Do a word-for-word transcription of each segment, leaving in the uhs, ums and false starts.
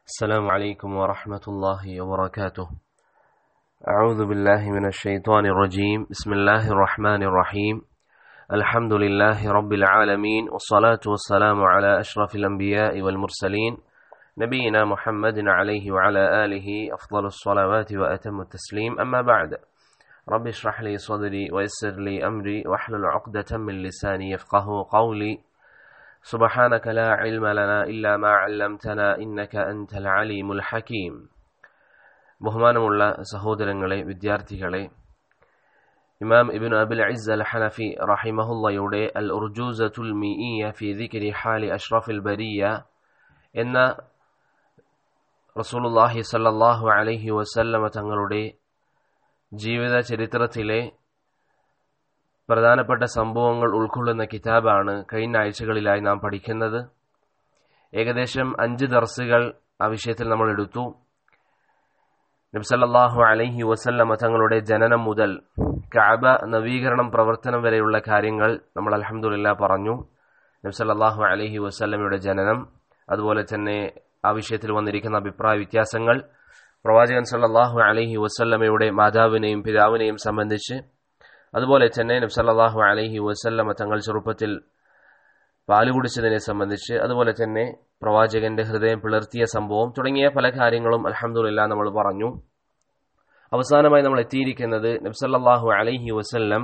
السلام عليكم ورحمة الله وبركاته. أعوذ بالله من الشيطان الرجيم. بسم الله الرحمن الرحيم. الحمد لله رب العالمين، والصلاة والسلام على أشرف الأنبياء والمرسلين نبينا محمد عليه وعلى آله أفضل الصلوات وأتم التسليم. أما بعد، رب اشرح لي صدري ويسر لي أمري واحلل عقدة من لساني يفقه قولي. سبحانك لا علم لنا إلا ما علمتنا إنك أنت العليم الحكيم. ബഹുമാനമുള്ള സഹോദരങ്ങളെ, വിദ്യാർത്ഥികളെ, ഇമാം ഇബ്നു അബിൽ ഇസ്സ് അൽ ഹനഫി റഹിമഹുള്ളയുടെ അൽ ഉർജൂസത്തുൽ മിഇയ്യ ഫി ദിക്രി ഹാലി അഷ്റഫിൽ ബരിയ എന്ന റസൂലുള്ളാഹി സ്വല്ലല്ലാഹു അലൈഹി വസല്ലമ തങ്ങളുടെ ജീവിത ചരിത്രത്തിലെ പ്രധാനപ്പെട്ട സംഭവങ്ങൾ ഉൾക്കൊള്ളുന്ന കിതാബാണ് കഴിഞ്ഞ ആഴ്ചകളിലായി നാം പഠിക്കുന്നത്. ഏകദേശം അഞ്ച് ദർസുകൾ ആ വിഷയത്തിൽ നമ്മൾ എടുത്തു. നബി സല്ലല്ലാഹു അലൈഹി വസല്ലമ തങ്ങളുടെ ജനനം മുതൽ കഅബ നവീകരണം പ്രവർത്തനം വരെയുള്ള കാര്യങ്ങൾ നമ്മൾ അൽഹംദുലില്ലാഹ് പറഞ്ഞു. നബി സല്ലല്ലാഹു അലൈഹി വസല്ലമയുടെ ജനനം, അതുപോലെ തന്നെ ആ വിഷയത്തിൽ വന്നിരിക്കുന്ന അഭിപ്രായ വ്യത്യാസങ്ങൾ, പ്രവാചകൻ സല്ലല്ലാഹു അലൈഹി വസല്ലമയുടെ മാതാവിനെയും പിതാവിനെയും സംബന്ധിച്ച്, അതുപോലെ തന്നെ നബി സല്ലല്ലാഹു അലൈഹി വസല്ലമ തങ്ങൾ ചെറുപ്പത്തിൽ പാല് കുടിച്ചതിനെ സംബന്ധിച്ച്, അതുപോലെ തന്നെ പ്രവാചകന്റെ ഹൃദയം പിളർത്തിയ സംഭവം തുടങ്ങിയ പല കാര്യങ്ങളും അൽഹംദുലില്ലാഹ് നമ്മൾ പറഞ്ഞു. അവസാനമായി നമ്മൾ എത്തിയിരിക്കുന്നത് നബി സല്ലല്ലാഹു അലൈഹി വസല്ലം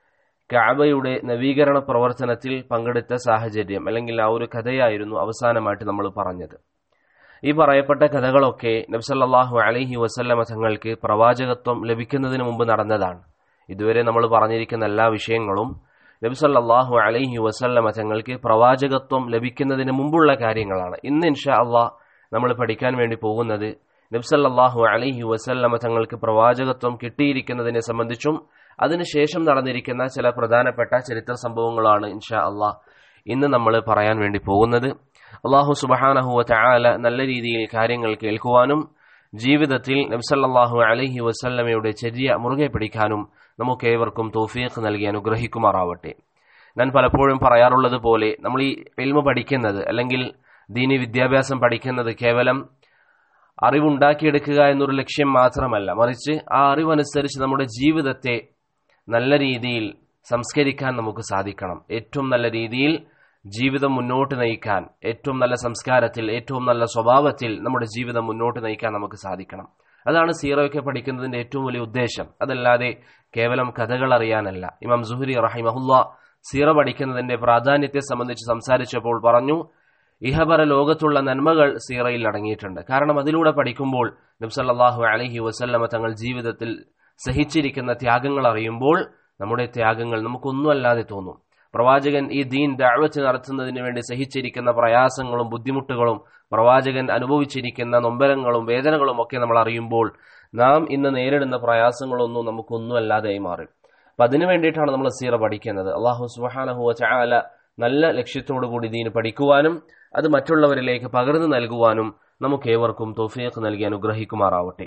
കഅബയുടെ നവീകരണ പ്രവർത്തനത്തിൽ പങ്കെടുത്ത സാഹചര്യം, അല്ലെങ്കിൽ ആ ഒരു കഥയായിരുന്നു അവസാനമായിട്ട് നമ്മൾ പറഞ്ഞത്. ഈ പറയപ്പെട്ട കഥകളൊക്കെ നബി സല്ലല്ലാഹു അലൈഹി വസല്ലമ തങ്ങൾക്ക് പ്രവാചകത്വം ലഭിക്കുന്നതിന് മുമ്പ് നടന്നതാണ്. ഇതുവരെ നമ്മൾ പറഞ്ഞിരിക്കുന്ന എല്ലാ വിഷയങ്ങളും നബി സല്ലല്ലാഹു അലൈഹി വസല്ലമ തങ്ങൾക്ക് പ്രവാചകത്വം ലഭിക്കുന്നതിന് മുമ്പുള്ള കാര്യങ്ങളാണ്. ഇന്ന് ഇൻഷാ അല്ലാഹ് നമ്മൾ പഠിക്കാൻ വേണ്ടി പോകുന്നത് നബി സല്ലല്ലാഹു അലൈഹി വസല്ലമ തങ്ങൾക്ക് പ്രവാചകത്വം കിട്ടിയിരിക്കുന്നതിനെ സംബന്ധിച്ചും അതിനുശേഷം നടന്നിരിക്കുന്ന ചില പ്രധാനപ്പെട്ട ചരിത്ര സംഭവങ്ങളാണ് ഇൻഷാ അല്ലാഹ് ഇന്ന് നമ്മൾ പറയാൻ വേണ്ടി പോകുന്നത്. അല്ലാഹു സുബ്ഹാനഹു വ തആല നല്ല രീതിയിൽ കാര്യങ്ങൾ കേൾക്കുവാനും ജീവിതത്തിൽ നബി സല്ലല്ലാഹു അലൈഹി വസല്ലമയുടെ ചര്യ മുറുകെ പിടിക്കാനും നമുക്കേവർക്കും തൗഫീഖ് നൽകി അനുഗ്രഹിക്കുമാറാവട്ടെ. ഞാൻ പലപ്പോഴും പറയാറുള്ളത് പോലെ, നമ്മൾ ഈ ഇൽമു പഠിക്കുന്നത്, അല്ലെങ്കിൽ ദീനി വിദ്യാഭ്യാസം പഠിക്കുന്നത് കേവലം അറിവുണ്ടാക്കിയെടുക്കുക എന്നൊരു ലക്ഷ്യം മാത്രമല്ല, മറിച്ച് ആ അറിവനുസരിച്ച് നമ്മുടെ ജീവിതത്തെ നല്ല രീതിയിൽ സംസ്കരിക്കാൻ നമുക്ക് സാധിക്കണം. ഏറ്റവും നല്ല രീതിയിൽ ജീവിതം മുന്നോട്ട് നയിക്കാൻ, ഏറ്റവും നല്ല സംസ്കാരത്തിൽ, ഏറ്റവും നല്ല സ്വഭാവത്തിൽ നമ്മുടെ ജീവിതം മുന്നോട്ട് നയിക്കാൻ നമുക്ക് സാധിക്കണം. അതാണ് സീറയൊക്കെ പഠിക്കുന്നതിന്റെ ഏറ്റവും വലിയ ഉദ്ദേശം. അതല്ലാതെ കേവലം കഥകൾ അറിയാനല്ല. ഇമാം സുഹരി റഹിമഹുല്ലാഹ് സീറ പഠിക്കുന്നതിന്റെ പ്രാധാന്യത്തെ സംബന്ധിച്ച് സംസാരിച്ചപ്പോൾ പറഞ്ഞു, ഇഹപര ലോകത്തുള്ള നന്മകൾ സീറയിൽ അടങ്ങിയിട്ടുണ്ട്. കാരണം അതിലൂടെ പഠിക്കുമ്പോൾ നബി സല്ലല്ലാഹു അലൈഹി വസല്ലമ തങ്ങൾ ജീവിതത്തിൽ സഹിച്ചിരിക്കുന്ന ത്യാഗങ്ങൾ അറിയുമ്പോൾ നമ്മുടെ ത്യാഗങ്ങൾ നമുക്കൊന്നുമല്ലാതെ തോന്നും. പ്രവാചകൻ ഈ ദീൻ ദഅവത്ത് നടത്തുന്നതിന് വേണ്ടി സഹിച്ചിരിക്കുന്ന പ്രയാസങ്ങളും ബുദ്ധിമുട്ടുകളും, പ്രവാചകൻ അനുഭവിച്ചിരിക്കുന്ന നൊമ്പരങ്ങളും വേദനകളും ഒക്കെ നമ്മൾ അറിയുമ്പോൾ നാം ഇന്ന് നേരിടുന്ന പ്രയാസങ്ങളൊന്നും നമുക്കൊന്നുമല്ലാതെയായി മാറും. അപ്പൊ അതിനു വേണ്ടിയിട്ടാണ് നമ്മൾ സീറ പഠിക്കുന്നത്. അല്ലാഹു സുബ്ഹാനഹു വ തആല നല്ല ലക്ഷ്യത്തോടു കൂടി ദീൻ പഠിക്കുവാനും അത് മറ്റുള്ളവരിലേക്ക് പകർന്നു നൽകുവാനും നമുക്ക് ഏവർക്കും തൗഫീഖ് നൽകി അനുഗ്രഹിക്കുമാറാവട്ടെ.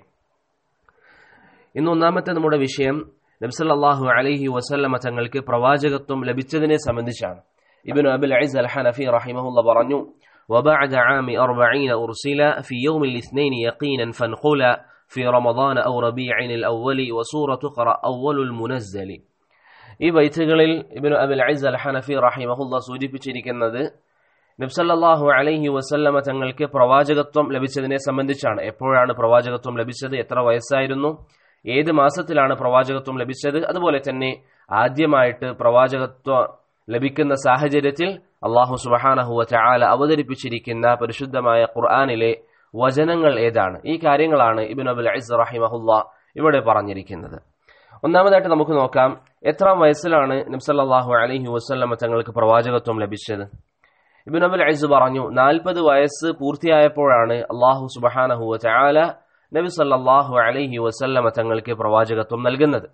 ഇന്ന് ഒന്നാമത്തെ നമ്മുടെ വിഷയം നബി സല്ലല്ലാഹു അലൈഹി വസല്ലമ തങ്ങൾക്ക് പ്രവാചകത്വം ലഭിച്ചതിനെ സംബന്ധിച്ചാണ്. ഇബ്നു അബിൽ ഇസ്സ് അൽ ഹനഫി റഹിമഹുല്ലാഹ് പറഞ്ഞു, وبعد عام أربعين أرسل في يوم الاثنين يقينا فانقل في رمضان أو ربيع الأول وسورة قرأ أول المنزل. ഈ ബൈത്തുകളിൽ ഇബ്നു അബിൽ ഇസ്സ് അൽ ഹനഫി റഹിമഹുല്ലാഹ് സൂചിപ്പിച്ചിരിക്കുന്നത് നബി സല്ലല്ലാഹു അലൈഹി വസല്ലമ തങ്ങൾക്ക് പ്രവാചകത്വം ലഭിച്ചതിനെ സംബന്ധിച്ചാണ്. എപ്പോഴാണ് പ്രവാചകത്വം ലഭിച്ചത്, എത്ര വയസ്സായിരുന്നു, ഏത് മാസത്തിലാണ് പ്രവാചകത്വം ലഭിച്ചത്, അതുപോലെ തന്നെ ആദ്യമായിട്ട് പ്രവാചകത്വം ലഭിക്കുന്ന സാഹചര്യത്തിൽ അല്ലാഹു സുബ്ഹാനഹു വ തആല അവതരിപ്പിച്ചിരിക്കുന്ന പരിശുദ്ധമായ ഖുർആനിലെ വചനങ്ങൾ ഏതാണ്, ഈ കാര്യങ്ങളാണ് ഇബ്നു അബിൽ ഇസ്സ് റഹിമഹുല്ലാഹ് ഇവിടെ പറഞ്ഞിരിക്കുന്നത്. ഒന്നാമതായിട്ട് നമുക്ക് നോക്കാം, എത്രാം വയസ്സിലാണ് നബി സല്ലല്ലാഹു അലൈഹി വസല്ലമ തങ്ങൾക്ക് പ്രവാചകത്വം ലഭിച്ചത്. ഇബ്നു അബിൽ ഇസ്സ് പറഞ്ഞു, നാൽപ്പത് വയസ്സ് പൂർത്തിയായപ്പോഴാണ് അല്ലാഹു സുബ്ഹാനഹു വ തആല നബി സല്ലല്ലാഹു അലൈഹി വസല്ലമ തങ്ങൾക്ക് പ്രവാചകത്വം നൽകുന്നത്.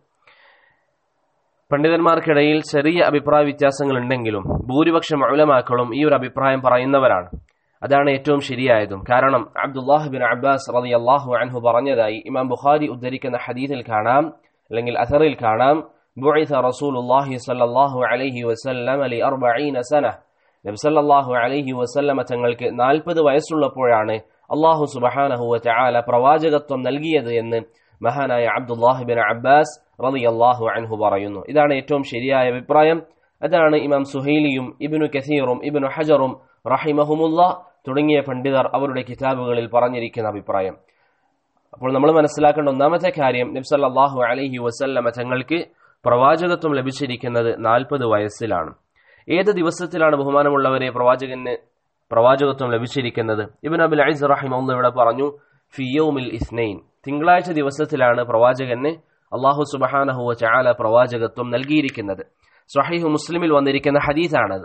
പണ്ഡിതന്മാർക്കിടയിൽ ചെറിയ അഭിപ്രായ വ്യത്യാസങ്ങൾ ഉണ്ടെങ്കിലും ഭൂരിപക്ഷം ഉലമാക്കളും ഈ ഒരു അഭിപ്രായം പറയുന്നവരാണ്. അതാണ് ഏറ്റവും ശരിയായതും. കാരണം അബ്ദുല്ലാഹ് ബിൻ അബ്ബാസ് റളിയല്ലാഹു അൻഹു പറഞ്ഞതായി ഇമാം ബുഖാരി ഉദ്ധരിക്കുന്ന ഹദീസിൽ കാണാം, അല്ലെങ്കിൽ അഥറിൽ കാണാം, ബുഇസ റസൂലുള്ളാഹി സ്വല്ലല്ലാഹു അലൈഹി വസല്ലം ലി അർബഈന സന. നബി സല്ലല്ലാഹു അലൈഹി വസല്ലമ തങ്ങൾക്ക് നാൽപ്പത് വയസ്സുള്ളപ്പോഴാണ് അല്ലാഹു സുബ്ഹാനഹു വ തആല പ്രവാചകത്വം നൽകിയത് എന്ന് മഹാനായ അബ്ദുല്ലാഹ് ഇബ്നു അബ്ബാസ് റളിയല്ലാഹു അൻഹു പറയുന്നു. ഇതാണ് ഏറ്റവും ശരിയായ അഭിപ്രായം. അതാണ് ഇമാം സുഹൈലിയും ഇബ്നു കസീറും ഇബ്നു ഹജറും റഹിമഹുമുല്ലാഹ് തുടങ്ങിയ പണ്ഡിതർ അവരുടെ കിതാബുകളിൽ പറഞ്ഞിരിക്കുന്ന അഭിപ്രായം. അപ്പോൾ നമ്മൾ മനസ്സിലാക്കേണ്ട ഒന്നാമത്തെ കാര്യം, നബി സല്ലല്ലാഹു അലൈഹി വസല്ലമ തങ്ങൾക്ക് പ്രവാചകത്വം ലഭിച്ചിരിക്കുന്നത് നാൽപ്പത് വയസ്സിലാണ്. ഏത് ദിവസത്തിലാണ് ബഹുമാനമുള്ളവരെ പ്രവാചകന് പ്രവാചകത്വം ലഭിച്ചിരിക്കുന്നത്? ഇബ്നു അബിൽ ഇസ് റഹിമഹുല്ലാഹ് ഇവിടെ പറഞ്ഞു, ഫി യൗമിൽ ഇസ്നൈൻ, തിങ്കളാഴ്ച ദിവസത്തിലാണ് പ്രവാചകന് അല്ലാഹു സുബ്ഹാനഹു വ തആല പ്രവാചകത്വം നൽകിയിരിക്കുന്നത്. സ്വഹീഹ് മുസ്ലിമിൽ വന്നിരിക്കുന്ന ഹദീസാണത്.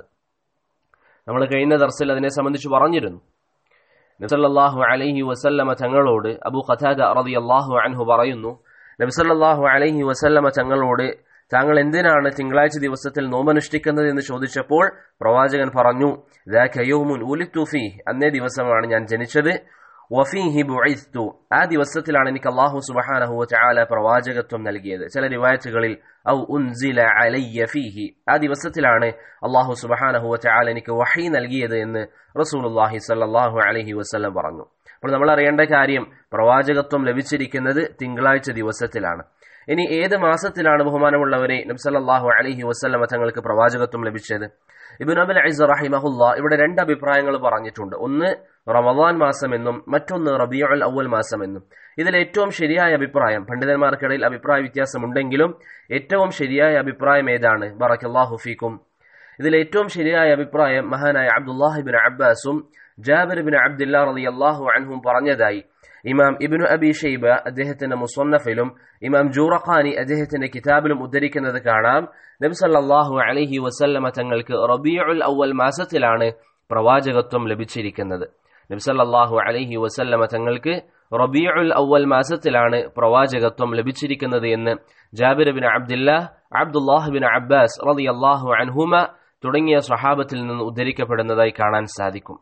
നമ്മൾ കഴിഞ്ഞ ദർസിൽ അതിനെ സംബന്ധിച്ച് പറഞ്ഞിരുന്നു. നബി സല്ലല്ലാഹു അലൈഹി വസല്ലമ തങ്ങളോട് അബൂ ഖതാദ റളിയല്ലാഹു അൻഹു പറയുന്നു, നബി സല്ലല്ലാഹു അലൈഹി വസല്ലമ തങ്ങളോട് താങ്കൾ എന്തിനാണ് തിങ്കളാഴ്ച ദിവസത്തിൽ നോമ്പനുഷ്ഠിക്കുന്നത് എന്ന് ചോദിച്ചപ്പോൾ പ്രവാചകൻ പറഞ്ഞു, ദാക യൗമുൻ ഉലിതു ഫീഹി, അന്നേ ദിവസമാണ് ഞാൻ ജനിച്ചത്, വഫീഹി ബുഇസ്തു, ആ ദിവസത്തിലാണ് എനിക്ക് അല്ലാഹു സുബ്ഹാനഹു വ തആല പ്രവാചകത്വം നൽകിയത്. ചില റിവായത്തുകളിൽ ഔ ഉൻസില അലയ്യ ഫീഹി, ആ ദിവസത്തിലാണ് അല്ലാഹു സുബ്ഹാനഹു വ തആല എനിക്ക് വഹീ നൽകിയത് എന്ന് റസൂലുള്ളാഹി സ്വല്ലല്ലാഹു അലൈഹി വസല്ലം പറഞ്ഞു. അപ്പോൾ നമ്മൾ അറിയേണ്ട കാര്യം, പ്രവാചകത്വം ലഭിച്ചിരിക്കുന്നത് തിങ്കളാഴ്ച ദിവസത്തിലാണ്. ഇനി ഏത് മാസത്തിലാണ് ബഹുമാനമുള്ളവരെ നബി സല്ലല്ലാഹു അലൈഹി വസല്ലം തങ്ങൾക്ക് പ്രവാചകത്വം ലഭിച്ചത്? ഇബ്നു അബിൽ ഇസ് റഹിമഹുല്ലാഹ് ഇവിടെ രണ്ട് അഭിപ്രായങ്ങൾ പറഞ്ഞിട്ടുണ്ട്. ഒന്ന് റമദാൻ മാസം എന്നും മറ്റൊന്ന് റബീഉൽ അവ്വൽ മാസം എന്നും. ഇതിൽ ഏറ്റവും ശരിയായ അഭിപ്രായം, പണ്ഡിതന്മാർക്കിടയിൽ അഭിപ്രായ വ്യത്യാസമുണ്ടെങ്കിലും ഏറ്റവും ശരിയായ അഭിപ്രായം ഏതാണ്? ബറക്കല്ലാഹു ഫീക്കും. ഇതിൽ ഏറ്റവും ശരിയായ അഭിപ്രായം മഹാനായ അബ്ദുല്ലാഹ് ഇബ്നു അബ്ബാസും ജാബിർ ഇബ്നു അബ്ദുല്ലാഹ് റളിയല്ലാഹു അൻഹും പറഞ്ഞതായി ഇമാം ഇബ്നു അബി ഷൈബ അദ്ദേഹത്തിന്റെ മുസന്നഫിലും ഇമാം ജൂറഖാനി അദ്ദേഹത്തിന്റെ കിതാബിലും ഉദ്ധരിക്കുന്നത് കാണാം. നബി സല്ലല്ലാഹു അലൈഹി വസല്ലമ തങ്ങൾക്ക് റബീഉൽ അവ്വൽ മാസത്തിലാണ് പ്രവാചകത്വം ലഭിച്ചിരിക്കുന്നത്. നബി സല്ലല്ലാഹു അലൈഹി വസല്ലമ തങ്ങൾക്ക് റബീഉൽ അവ്വൽ മാസത്തിലാണ് പ്രവാചകത്വം ലഭിച്ചിരിക്കുന്നത് എന്ന് Jabir ibn Abdullah, Abdullah ibn Abbas റളിയല്ലാഹു അൻഹുമ തുടങ്ങിയ സ്വഹാബത്തിൽ നിന്ന് ഉദ്ധരിക്കപ്പെടുന്നതായി കാണാൻ സാധിക്കും.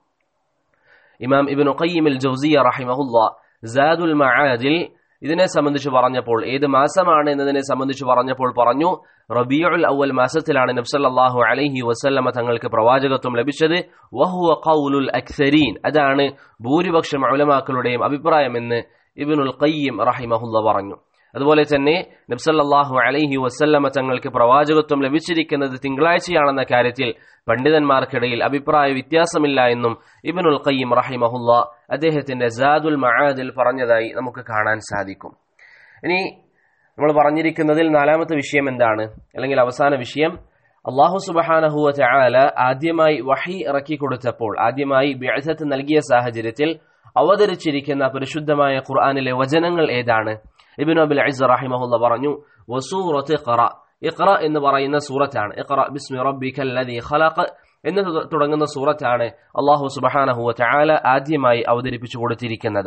ഇമാം ഇബ്നു ഖയ്യിം അൽ ജൗസിയ്യ റഹിമഹുല്ലാഹ് സാദുൽ മആദിൽ ഇതിനെ സംബന്ധിച്ച് പറഞ്ഞപ്പോൾ, ഏത് മാസമാണ് എന്നതിനെ സംബന്ധിച്ച് പറഞ്ഞപ്പോൾ പറഞ്ഞു, റബീഉൽ അവ്വൽ മാസത്തിലാണ് നബി സല്ലല്ലാഹു അലൈഹി വസല്ലമ തങ്ങൾക്ക് പ്രവാചകത്വം ലഭിച്ചത്. വഹുവ ഖൗലുൽ അക്സരീൻ, അതാണ് ഭൂരിപക്ഷം ഉലമാക്കളുടെയും അഭിപ്രായമെന്ന് ഇബ്നുൽ ഖയ്യിം റഹിമഹുല്ലാഹ് പറഞ്ഞു. അതുപോലെ തന്നെ നബി സല്ലല്ലാഹു അലൈഹി വസല്ലമ തങ്ങൾക്ക് പ്രവാചകത്വം ലഭിച്ചിരിക്കുന്നത് തിങ്കളാഴ്ചയാണെന്ന കാര്യത്തിൽ പണ്ഡിതന്മാർക്കിടയിൽ അഭിപ്രായ വ്യത്യാസമില്ല എന്നും ഇബ്നുൽ ഖയ്യിം റഹിമഹുല്ലാഹ് അദ്ദേഹത്തിന്റെ സാദുൽ മആദിൽ പറഞ്ഞതായി നമുക്ക് കാണാൻ സാധിക്കും. ഇനി നമ്മൾ പറഞ്ഞിരിക്കുന്നതിൽ നാലാമത്തെ വിഷയം എന്താണ്, അല്ലെങ്കിൽ അവസാന വിഷയം, അല്ലാഹു സുബ്ഹാനഹു വ തആല ആദ്യമായി വഹി ഇറക്കി കൊടുത്തപ്പോൾ, ആദ്യമായി ബിഅസത്ത് നൽകിയ സാഹചര്യത്തിൽ അവതരിച്ചിരിക്കുന്ന പരിശുദ്ധമായ ഖുർആനിലെ വചനങ്ങൾ ഏതാണ്? ഇബ്നു അബിൽ ഇസ് റഹിമഹുല്ലാഹ് പറഞ്ഞു, വസൂറത്ത് ഖറ, ഇഖ്റ എന്ന് പറയുന്ന സൂറത്താണ്. ഇഖ്റ ബിസ്മി റബ്ബിക്കൽ ലദീ ഖലഖ് എന്ന് തുടങ്ങുന്ന സൂറത്താണ് അല്ലാഹു സുബ്ഹാനഹു വ തആല ആദ്യമായി അവതരിപ്പിച്ചു കൊടുത്തിരിക്കുന്നത്.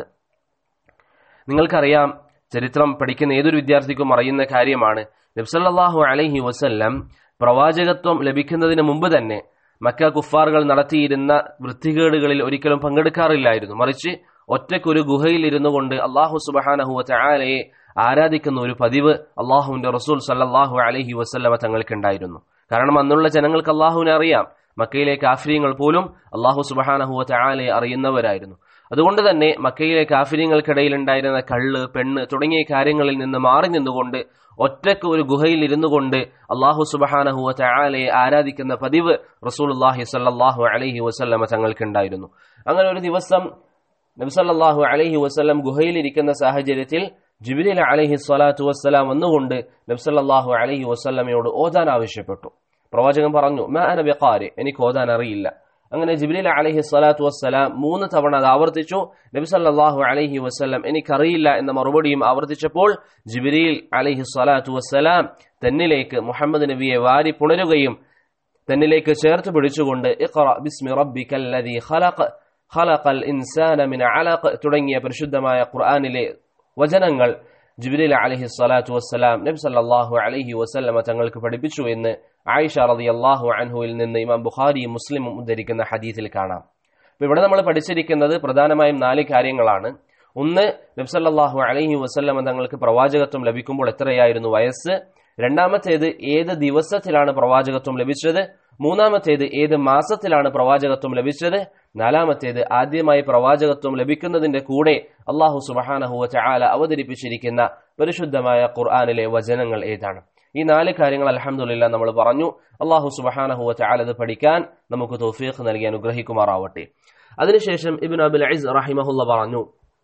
നിങ്ങൾക്കറിയാം, ചരിത്രം പഠിക്കുന്ന ഏതൊരു വിദ്യാർത്ഥിക്കും അറിയുന്ന കാര്യമാണ്, നബി സല്ലല്ലാഹു അലൈഹി വസല്ലം പ്രവാചകത്വം ലഭിക്കുന്നതിന് മുമ്പ് തന്നെ മക്ക കുഫാറുകൾ നടത്തിയിരുന്ന വൃത്തികേടുകളിൽ ഒരിക്കലും പങ്കെടുക്കാറില്ലായിരുന്നു. മറിച്ച് ഒറ്റയ്ക്കൊരു ഗുഹയിൽ ഇരുന്നു കൊണ്ട് അല്ലാഹു സുബ്ഹാനഹു വ തആലയെ ആരാധിക്കുന്ന ഒരു പതിവ് അല്ലാഹുവിന്റെ റസൂൽ സല്ലല്ലാഹു അലൈഹി വസല്ലമ തങ്ങൾക്കുണ്ടായിരുന്നു. കാരണം അന്നുള്ള ജനങ്ങൾക്ക് അല്ലാഹുവിനെ അറിയാം. മക്കയിലെ കാഫിര്യങ്ങൾ പോലും അല്ലാഹു സുബ്ഹാനഹു വ തആലയെ അറിയുന്നവരായിരുന്നു. അതുകൊണ്ട് തന്നെ മക്കയിലെ കാഫിര്യങ്ങൾക്കിടയിൽ ഉണ്ടായിരുന്ന കള്ള്, പെണ്ണ് തുടങ്ങിയ കാര്യങ്ങളിൽ നിന്ന് മാറി നിന്നുകൊണ്ട് ഒറ്റയ്ക്ക് ഒരു ഗുഹയിൽ ഇരുന്നു കൊണ്ട് അല്ലാഹു സുബ്ഹാനഹു വ തആലയെ ആരാധിക്കുന്ന പതിവ് റസൂലുള്ളാഹി സ്വല്ലല്ലാഹു അലൈഹി വസല്ലമ തങ്ങൾക്കുണ്ടായിരുന്നു. അങ്ങനെ ഒരു ദിവസം നബി സല്ലല്ലാഹു അലൈഹി വസല്ലം ഗുഹയിൽ ഇരിക്കുന്ന സാഹചര്യത്തിൽ ജിബ്രീൽ അലൈഹി സ്വലാത്തു വസ്സലാം വന്നുകൊണ്ട് നബി സല്ലല്ലാഹു അലൈഹി വസല്ലമയോട് ഓതാൻ ആവശ്യപ്പെട്ടു. പ്രവാചകൻ പറഞ്ഞു, മാ അന ബിഖാരി, എനിക്ക് ഓതാൻ അറിയില്ല. അങ്ങനെ ജിബ്രീൽ അലൈഹി സ്വലാത്തു വസ്സലാം മൂന്ന് തവണ അത് ആവർത്തിച്ചു. നബി സല്ലല്ലാഹു അലൈഹി വസല്ലം എനിക്കറിയില്ല എന്ന മറുപടിയും ആവർത്തിച്ചപ്പോൾ ജിബ്രീൽ അലൈഹി സ്വലാത്തു വസ്സലാം തന്നിലേക്ക് മുഹമ്മദ് നബിയെ വാരി പുണരുകയും തന്നിലേക്ക് ചേർത്ത് പിടിച്ചുകൊണ്ട് ഇഖ്റ ബിസ്മി റബ്ബിക്കൽ ലദീ ഖലഖ് ഖലഖൽ ഇൻസാന മിൻ അലഖ് തുടങ്ങിയ പരിശുദ്ധമായ ഖുർആനിലെ വചനങ്ങൾ ജിബ്രീൽ അലൈഹി സ്വലാത്തു വസ്സലാം നബി സല്ലല്ലാഹു അലൈഹി വസല്ലമ തങ്ങൾക്ക് പഠിപ്പിച്ചു എന്ന് ആയിഷ റളിയല്ലാഹു അൻഹുവിൽ നിന്ന് ഇമാം ബുഖാരിയും മുസ്ലിമും ഉദ്ധരിക്കുന്ന ഹദീസിൽ കാണാം. അപ്പോൾ ഇവിടെ നമ്മൾ പഠിച്ചിരിക്കുന്നത് പ്രധാനമായും നാല് കാര്യങ്ങളാണ്. ഒന്ന്, നബി സല്ലല്ലാഹു അലൈഹി വസല്ലമ തങ്ങൾക്ക് പ്രവാചകത്വം ലഭിക്കുമ്പോൾ എത്രയായിരുന്നു വയസ്സ്? രണ്ടാമത്തേത്, ഏത് ദിവസത്തിലാണ് പ്രവാചകത്വം ലഭിച്ചത്? മൂന്നാമത്തേത്, ഏത് മാസത്തിലാണ് പ്രവാചകത്വം ലഭിച്ചത്? നാലാമത്തേത് ആദ്യമായി പ്രവാചകത്വം ലഭിക്കുന്നതിന്റെ കൂടെ അല്ലാഹു സുബ്ഹാനഹു വ തആല അവതരിപ്പിച്ചിരിക്കുന്ന പരിശുദ്ധമായ ഖുർആനിലെ വചനങ്ങൾ ഏതാണ്? ഈ നാല് കാര്യങ്ങൾ അൽഹംദുലില്ലാഹ് നമ്മൾ പറഞ്ഞു. അല്ലാഹു സുബ്ഹാനഹു വ തആല ഇത് പഠിക്കാൻ നമുക്ക് തൗഫീഖ് നൽകി അനുഗ്രഹിക്കുമാറാവട്ടെ. അതിനുശേഷം ഇബ്നു അബിൽ ഇസ് റഹിമഹുല്ലാഹ് പറഞ്ഞു,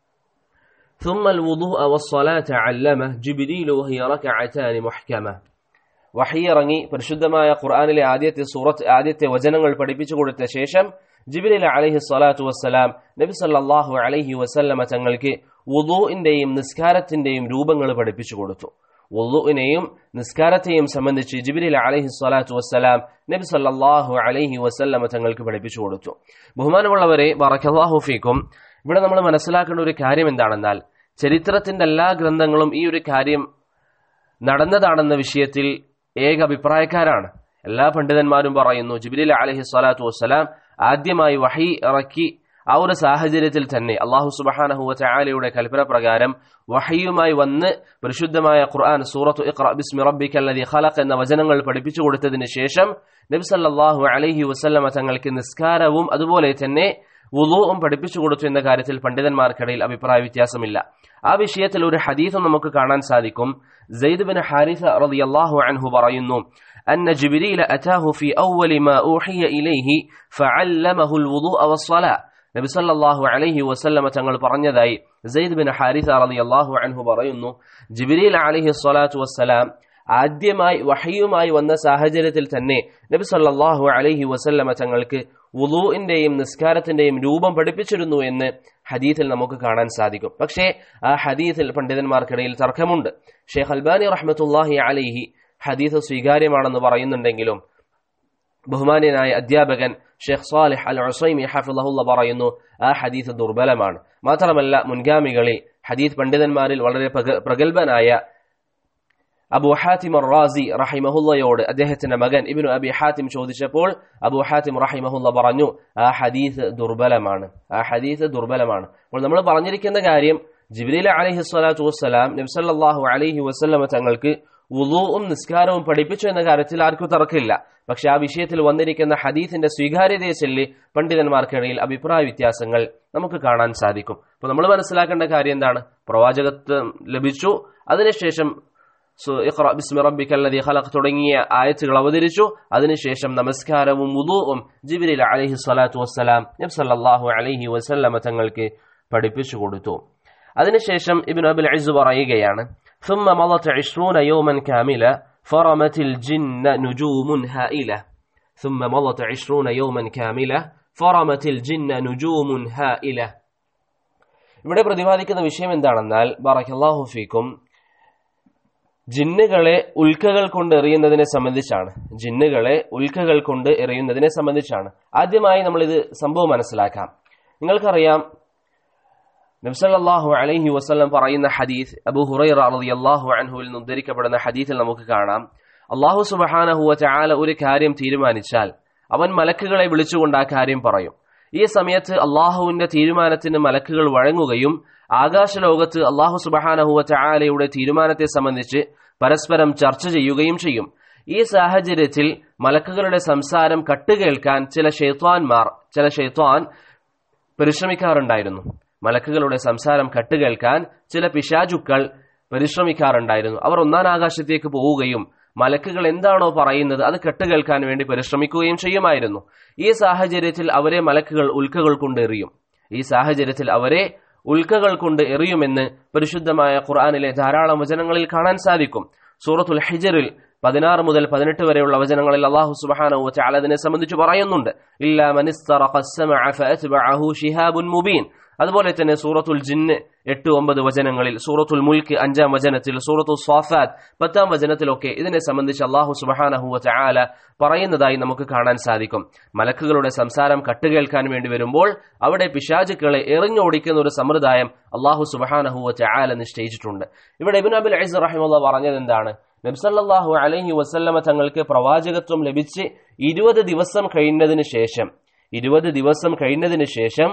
ثم الوضوء والصلاة علمه جبريل وهي ركعتان محكمة. വഹി ഇറങ്ങി പരിശുദ്ധമായ ഖുർആനിലെ ആദ്യത്തെ സൂറത്ത് ആദ്യത്തെ വചനങ്ങൾ പഠിപ്പിച്ചു കൊടുത്ത ശേഷം ജിബ്രീൽ അലൈഹി സ്വലാത്തു വസ്സലാം നബി സല്ലല്ലാഹു അലൈഹി വസല്ലമ തങ്ങൾക്ക് വുളൂഇന്റെയും നിസ്കാരത്തിന്റെയും രൂപങ്ങൾ പഠിപ്പിച്ചു കൊടുത്തു. വുളൂഇനെയും നിസ്കാരത്തെയും സംബന്ധിച്ച് ജിബ്രീൽ അലൈഹി സ്വലാത്തു വസ്സലാം നബി സല്ലല്ലാഹു അലൈഹി വസല്ലമ തങ്ങൾക്ക് പഠിപ്പിച്ചു കൊടുത്തു. ബഹുമാനമുള്ളവരെ, ബറക്കല്ലാഹു ഫീക്കും, ഇവിടെ നമ്മൾ മനസ്സിലാക്കേണ്ട ഒരു കാര്യം എന്താണെന്നാൽ ചരിത്രത്തിന്റെ എല്ലാ ഗ്രന്ഥങ്ങളും ഈ ഒരു കാര്യം നടന്നതാണെന്ന വിഷയത്തിൽ ഏക അഭിപ്രായക്കാരാണ്. എല്ലാ പണ്ഡിതന്മാരും പറയുന്നു ജിബ്രീൽ അലൈഹി സ്വലാത്തു വസ്സലാം ആദ്യമായി വഹി ഇറക്കി ആ ഒരു സാഹചര്യത്തിൽ തന്നെ അല്ലാഹു സുബ്ഹാനഹു വ തആലയുടെ കൽപ്പന പ്രകാരം വഹിയുമായി വന്ന് പരിശുദ്ധമായ ഖുർആൻ സൂറത്തു ഇഖ്റ ബിസ്മി റബ്ബിക്കല്ലദീ ഖലഖ് എന്ന വചനങ്ങൾ പഠിപ്പിച്ചു കൊടുത്തതിന് ശേഷം നബി സല്ലല്ലാഹു അലൈഹി വസല്ലമ തങ്ങൾക്ക് നിസ്കാരവും അതുപോലെ തന്നെ വുളൂഉം പഠിപ്പിച്ചു കൊടുത്തു എന്ന കാര്യത്തിൽ പണ്ഡിതന്മാർക്കിടയിൽ അഭിപ്രായ വ്യത്യാസമില്ല. ആ വിഷയത്തിൽ ഒരു ഹദീസും നമുക്ക് കാണാൻ സാധിക്കും. സെയ്ദ് ബിൻ ഹാരിസ റളിയല്ലാഹു അൻഹു പറയുന്നു, أن جبريل أتاه في أول ما أوحي إليه فعلمه الوضوء والصلاة. നബി സല്ലല്ലാഹു അലൈഹി വസല്ലമ തങ്ങൾ പറഞ്ഞതായി സെയ്ദ് ബിൻ ഹാരിസ റളിയല്ലാഹു അൻഹു പറയുന്നു, ജിബ്രീൽ അലൈഹി സ്വലാത്തു വസ്സലാം ആദ്യമായി വഹയുമായി വന്ന സാഹചര്യത്തിൽ തന്നെ നബി സല്ലല്ലാഹു അലൈഹി വസല്ലമ തങ്ങൾക്ക് വുളൂഇന്റെയും നിസ്കാരത്തിന്റെയും രൂപം പഠിപ്പിച്ചിരുന്നു എന്ന് ഹദീസിൽ നമുക്ക് കാണാൻ സാധിക്കും. പക്ഷേ ആ ഹദീസിൽ പണ്ഡിതന്മാർക്കിടയിൽ തർക്കമുണ്ട്. ഷെയ്ഖ് അൽബാനി റഹ്മത്തുള്ളാഹി അലൈഹി ഹദീസ് സ്വീകാര്യമാണെന്ന് പറയുന്നുണ്ടെങ്കിലും ബഹുമാന്യനായ അധ്യാപകൻ ഷെയ്ഖ് സാലിഹ് അൽ ഉസൈമി ഹഫിളഹുല്ലാഹ് പറയുന്നു ആ ഹദീസ് ദുർബലമാണ്. മാത്രമല്ല മുൻഗാമികളിൽ ഹദീസ് പണ്ഡിതന്മാരിൽ വളരെ പ്രഗൽഭനായ അബൂ ഹാത്തിം അർ-റാസി റഹിമഹുല്ലയോട് അദ്ദേഹത്തിന്റെ മകൻ ഇബ്നു അബി ഹാത്തിം ചോദിച്ചപ്പോൾ അബൂ ഹാത്തിം റഹിമഹുല്ല പറഞ്ഞു ആ ഹദീസ് ദുർബലമാണ്, ആ ഹദീസ് ദുർബലമാണ്. അപ്പോൾ നമ്മൾ പറഞ്ഞിരിക്കുന്ന കാര്യം ജിബ്രീൽ അലൈഹി സ്വലാത്തു വസ്സലാം നബി സല്ലല്ലാഹു അലൈഹി വസല്ലമ തങ്ങൾക്ക് വുളൂഉം നിസ്കാരവും പഠിപ്പിച്ചു എന്ന കാര്യത്തിൽ ആർക്കും തർക്കമില്ല. പക്ഷെ ആ വിഷയത്തിൽ വന്നിരിക്കുന്ന ഹദീസിന്റെ സ്വീകാര്യതയെ ചൊല്ലി പണ്ഡിതന്മാർക്കിടയിൽ അഭിപ്രായ വ്യത്യാസങ്ങൾ നമുക്ക് കാണാൻ സാധിക്കും. അപ്പോൾ നമ്മൾ മനസ്സിലാക്കേണ്ട കാര്യം എന്താണ്? പ്രവാചകത്വം ലഭിച്ചു, അതിനുശേഷം ഇഖ്റ ബിസ്മി റബ്ബിക്കല്ലദീ ഖലഖ് തുടങ്ങിയ ആയത്തുകൾ അവതരിച്ചു. അതിനുശേഷം നമസ്കാരവും വുളൂഉം ജിബ്രീൽ അലൈഹി സ്വലാത്തു വസ്സലാം നബി സല്ലല്ലാഹു അലൈഹി വസല്ലമ തങ്ങൾക്ക് പഠിപ്പിച്ചു കൊടുത്തു. അതിനുശേഷം ഇബ്നു അബിൽ ഇസ് പറയുകയാണ്, ثم مضت عشرون يوما كاملة فرمت الجن نجوم هائلة. ثم مضت عشرون يوما كاملة فرمت الجن نجوم هائلة. ഇവിടെ പ്രതിപാദിക്കുന്ന വിഷയം എന്താണെന്നാൽ ബറക്കല്ലാഹു ഫീക്കും, ജിന്നുകളെ ഉൽക്കകൾ കൊണ്ട് എറിയുന്നതിനെ സംബന്ധിച്ചാണ്. ജിന്നുകളെ ഉൽക്കകൾ കൊണ്ട് എറിയുന്നതിനെ സംബന്ധിച്ചാണ്. ആദ്യമായി നമ്മൾ ഇത് സംഭവം മനസ്സിലാക്കാം. നിങ്ങൾക്കറിയാം നബി സല്ലല്ലാഹു അലൈഹി വസല്ലം പറയുന്ന ഹദീസ് അബൂ ഹുറൈറ റളിയല്ലാഹു അൻഹുവിൽ നിന്ന് ഉദ്ധരിക്കപ്പെടുന്ന ഹദീസിൽ നമുക്ക് കാണാം, അല്ലാഹു സുബ്ഹാനഹു വ തആല ഒരു കാര്യം തീരുമാനിച്ചാൽ അവൻ മലക്കുകളെ വിളിച്ചുകൊണ്ട് ആ കാര്യം പറയും. ഈ സമയത്ത് അള്ളാഹുവിന്റെ തീരുമാനത്തിന് മലക്കുകൾ വഴങ്ങുകയും ആകാശലോകത്ത് അള്ളാഹു സുബ്ഹാനഹു വ തആലയുടെ തീരുമാനത്തെ സംബന്ധിച്ച് പരസ്പരം ചർച്ച ചെയ്യുകയും ചെയ്യും. ഈ സാഹചര്യത്തിൽ മലക്കുകളുടെ സംസാരം കട്ടുകേൾക്കാൻ ചില ശൈത്വാൻമാർ ചില ശൈത്വാൻ പരിശ്രമിക്കാറുണ്ടായിരുന്നു. മലക്കുകളുടെ സംസാരം കട്ടുകേൾക്കാൻ ചില പിശാചുക്കൾ പരിശ്രമിക്കാറുണ്ടായിരുന്നു. അവർ ഒന്നാം ആകാശത്തേക്ക് പോവുകയും മലക്കുകൾ എന്താണോ പറയുന്നത് അത് കെട്ടുകേൾക്കാൻ വേണ്ടി പരിശ്രമിക്കുകയും ചെയ്യുമായിരുന്നു. ഈ സാഹചര്യത്തിൽ അവരെ മലക്കുകൾ ഉൽക്കകൾ കൊണ്ട് എറിയും. ഈ സാഹചര്യത്തിൽ അവരെ ഉൽക്കകൾ കൊണ്ട് എറിയുമെന്ന് പരിശുദ്ധമായ ഖുർആനിലെ ധാരാളം വചനങ്ങളിൽ കാണാൻ സാധിക്കും. സൂറത്തുൽ ഹിജ്റിൽ പതിനാറ് മുതൽ പതിനെട്ട് വരെയുള്ള വചനങ്ങളിൽ അല്ലാഹു സുബ്ഹാനഹു വ തആല അതിനെ സംബന്ധിച്ച് പറയുന്നുണ്ട്, ഇല്ലാ മനിസ്തറഖ അസ്സമഅ ഫഅത്ബഅഹു ശിഹാബുൻ മുബീൻ. അതുപോലെ തന്നെ സൂറത്തുൽ ജിന്ന് എട്ട് ഒമ്പത് വചനങ്ങളിൽ, സൂറത്തുൽ മുൽക്ക് അഞ്ചാം വചനത്തിൽ, സൂറത്തുൽ സ്വാഫാത്ത് പത്താം വചനത്തിലൊക്കെ ഇതിനെ സംബന്ധിച്ച് അല്ലാഹു സുബ്ഹാനഹു വ തആല പറയുന്നതായി നമുക്ക് കാണാൻ സാധിക്കും. മലക്കുകളുടെ സംസാരം കട്ടുകേൾക്കാൻ വേണ്ടി വരുമ്പോൾ അവിടെ പിശാചുക്കളെ എറിഞ്ഞോടിക്കുന്ന ഒരു സമ്പ്രദായം അല്ലാഹു സുബ്ഹാനഹു വ തആല നിശ്ചയിച്ചിട്ടുണ്ട്. ഇവിടെ ഇബ്നു അബിൽ ഇസ് റഹിമഹുല്ലാഹ് പറഞ്ഞത് എന്താണ്? നബി സല്ലല്ലാഹു അലൈഹി വസല്ലമ തങ്ങൾക്ക് പ്രവാചകത്വം ലഭിച്ച് ഇരുപത് ദിവസം കഴിഞ്ഞതിന് ശേഷം ഇരുപത് ദിവസം കഴിഞ്ഞതിന് ശേഷം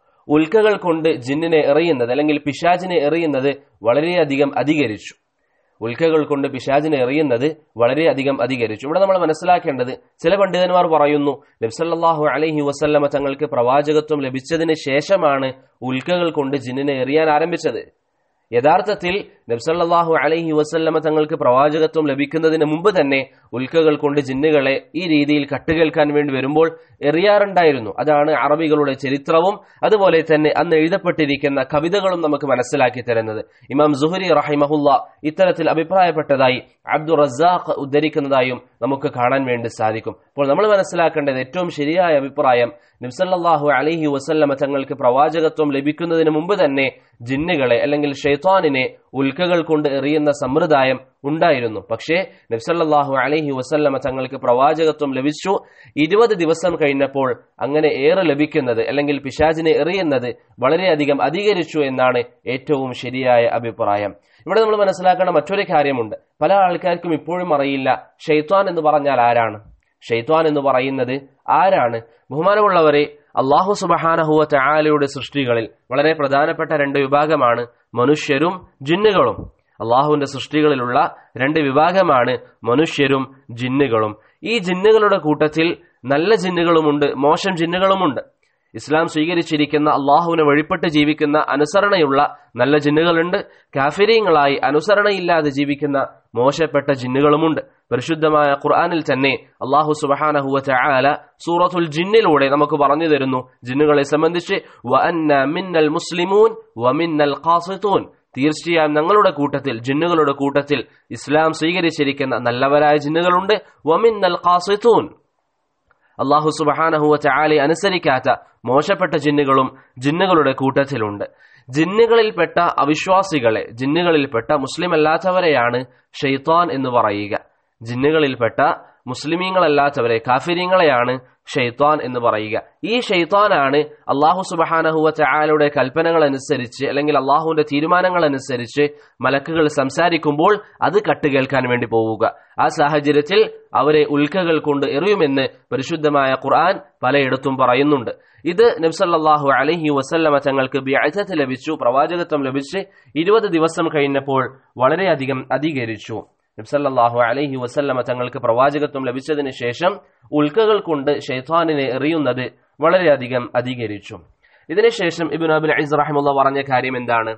ഉൽക്കകൾ കൊണ്ട് ജിന്നിനെ എറിയുന്നത് അല്ലെങ്കിൽ പിശാചിനെ എറിയുന്നത് വളരെയധികം അധികരിച്ചു. ഉൽക്കകൾ കൊണ്ട് പിശാചിനെ എറിയുന്നത് വളരെയധികം അധികരിച്ചു. ഇവിടെ നമ്മൾ മനസ്സിലാക്കേണ്ടത്, ചില പണ്ഡിതന്മാർ പറയുന്നു നബി സല്ലല്ലാഹു അലൈഹി വസല്ലമ തങ്ങൾക്ക് പ്രവാചകത്വം ലഭിച്ചതിന് ശേഷമാണ് ഉൽക്കകൾ കൊണ്ട് ജിന്നിനെ എറിയാൻ ആരംഭിച്ചത്. യഥാർത്ഥത്തിൽ നബി സല്ലല്ലാഹു അലൈഹി വസല്ലമ തങ്ങൾക്ക് പ്രവാചകത്വം ലഭിക്കുന്നതിന് മുമ്പ് തന്നെ ഉൽക്കകൾ കൊണ്ട് ജിന്നുകളെ ഈ രീതിയിൽ കട്ടുകേൽക്കാൻ വേണ്ടി വരുമ്പോൾ എറിയാറുണ്ടായിരുന്നു. അതാണ് അറബികളുടെ ചരിത്രവും അതുപോലെ തന്നെ അന്ന് എഴുതപ്പെട്ടിരിക്കുന്ന കവിതകളും നമുക്ക് മനസ്സിലാക്കി തരുന്നത്. ഇമാം സുഹരി റഹിമഹുല്ല ഇത്തരത്തിൽ അഭിപ്രായപ്പെട്ടതായി അബ്ദുർ റസാഖ് ഉദ്ധരിക്കുന്നതായും നമുക്ക് കാണാൻ വേണ്ടി സാധിക്കും. അപ്പോൾ നമ്മൾ മനസ്സിലാക്കേണ്ടത്, ഏറ്റവും ശരിയായ അഭിപ്രായം നബി സല്ലല്ലാഹു അലൈഹി വസല്ലമ തങ്ങൾക്ക് പ്രവാചകത്വം ലഭിക്കുന്നതിന് മുമ്പ് തന്നെ ജിന്നുകളെ അല്ലെങ്കിൽ ഷൈത്വാനിനെ ഉൽക്കകൾ കൊണ്ട് എറിയുന്ന സമ്പ്രദായം ഉണ്ടായിരുന്നു. പക്ഷേ നബി സല്ലല്ലാഹു അലൈഹി വസല്ലമ തങ്ങൾക്ക് പ്രവാചകത്വം ലഭിച്ചു ഇരുപത് ദിവസം കഴിഞ്ഞപ്പോൾ അങ്ങനെ ഏറെ ലഭിക്കുന്നത് അല്ലെങ്കിൽ പിശാചിനെ എറിയുന്നത് വളരെയധികം അധികരിച്ചു എന്നാണ് ഏറ്റവും ശരിയായ അഭിപ്രായം. ഇവിടെ നമ്മൾ മനസ്സിലാക്കേണ്ട മറ്റൊരു കാര്യമുണ്ട്. പല ആൾക്കാർക്കും ഇപ്പോഴും അറിയില്ല ഷൈത്വാൻ എന്ന് പറഞ്ഞാൽ ആരാണ്, ഷൈത്വാൻ എന്ന് പറയുന്നത് ആരാണ്. ബഹുമാനമുള്ളവരെ, അല്ലാഹു സുബ്ഹാനഹു വ തആലയുടെ സൃഷ്ടികളിൽ വളരെ പ്രധാനപ്പെട്ട രണ്ട് വിഭാഗമാണ് മനുഷ്യരും ജിന്നുകളും. അള്ളാഹുവിന്റെ സൃഷ്ടികളിലുള്ള രണ്ട് വിഭാഗമാണ് മനുഷ്യരും ജിന്നുകളും. ഈ ജിന്നുകളുടെ കൂട്ടത്തിൽ നല്ല ജിന്നുകളുമുണ്ട്, മോശം ജിന്നുകളുമുണ്ട്. ഇസ്ലാം സ്വീകരിച്ചിരിക്കുന്ന അള്ളാഹുവിനെ വഴിപ്പെട്ട് ജീവിക്കുന്ന അനുസരണയുള്ള നല്ല ജിന്നുകളുണ്ട്. കാഫിരീങ്ങളായി അനുസരണയില്ലാതെ ജീവിക്കുന്ന മോശപ്പെട്ട ജിന്നുകളുമുണ്ട്. പരിശുദ്ധമായ ഖുർആനിൽ തന്നെ അല്ലാഹു സുബ്ഹാനഹു വ തആല സൂറത്തുൽ ജിന്നിലൂടെ നമുക്ക് പറഞ്ഞു തരുന്നു ജിന്നുകളെ സംബന്ധിച്ച്, വഅന്ന മിന്നൽ മുസ്ലിമൂൻ വമിന്നൽ ഖാസിതൂൻ, തീർച്ചയായും ഞങ്ങളുടെ കൂട്ടത്തിൽ ജിന്നുകളുടെ കൂട്ടത്തിൽ ഇസ്ലാം സ്വീകരിച്ചിരിക്കുന്ന നല്ലവരായ ജിന്നുകളുണ്ട്, വമിന്നൽ ഖാസിതൂൻ, അല്ലാഹു സുബ്ഹാനഹു വ തആലയെ അനുസരിക്കാത്ത മോശപ്പെട്ട ജിന്നുകളും ജിന്നുകളുടെ കൂട്ടത്തിലുണ്ട്. ജിന്നുകളിൽപ്പെട്ട അവിശ്വാസികളെ, ജിന്നുകളിൽപ്പെട്ട മുസ്ലിം അല്ലാത്തവരെയാണ് ഷൈത്വാൻ എന്ന് പറയുക. ജിന്നുകളിൽപ്പെട്ട മുസ്ലിമീങ്ങളല്ലാത്തവരെ, കാഫിരീങ്ങളെയാണ് ഷൈത്വാൻ എന്ന് പറയുക. ഈ ഷൈത്വാനാണ് അല്ലാഹു സുബ്ഹാനഹു വ തആലയുടെ കൽപ്പനകൾ അനുസരിച്ച് അല്ലെങ്കിൽ അല്ലാഹുവിന്റെ തീരുമാനങ്ങൾ അനുസരിച്ച് മലക്കുകൾ സംസാരിക്കുമ്പോൾ അത് കട്ടുകേൾക്കാൻ വേണ്ടി പോവുക. ആ സാഹചര്യത്തിൽ അവരെ ഉൽക്കകൾ കൊണ്ട് എറിയുമെന്ന് പരിശുദ്ധമായ ഖുർആൻ പലയിടത്തും പറയുന്നുണ്ട്. ഇത് നബി സല്ലല്ലാഹു അലൈഹി വസല്ലമ തങ്ങൾക്ക് ബിഅസത്ത് ലഭിച്ചു, പ്രവാചകത്വം ലഭിച്ച് ഇരുപത് ദിവസം കഴിഞ്ഞപ്പോൾ വളരെയധികം അധികരിച്ചു. നബി സല്ലല്ലാഹു അലൈഹി വസല്ലമ തങ്ങൾക്ക് പ്രവാചകത്വം ലഭിച്ചതിന് ശേഷം ഉൽക്കകൾ കൊണ്ട് ശൈത്വാനിനെ എറിയുന്നത് വളരെയധികം അധികരിച്ചു. ഇതിനുശേഷം ഇബ്നു അബിൽ ഇസ് റഹിമഹുല്ലാഹ് പറഞ്ഞ കാര്യം എന്താണ്?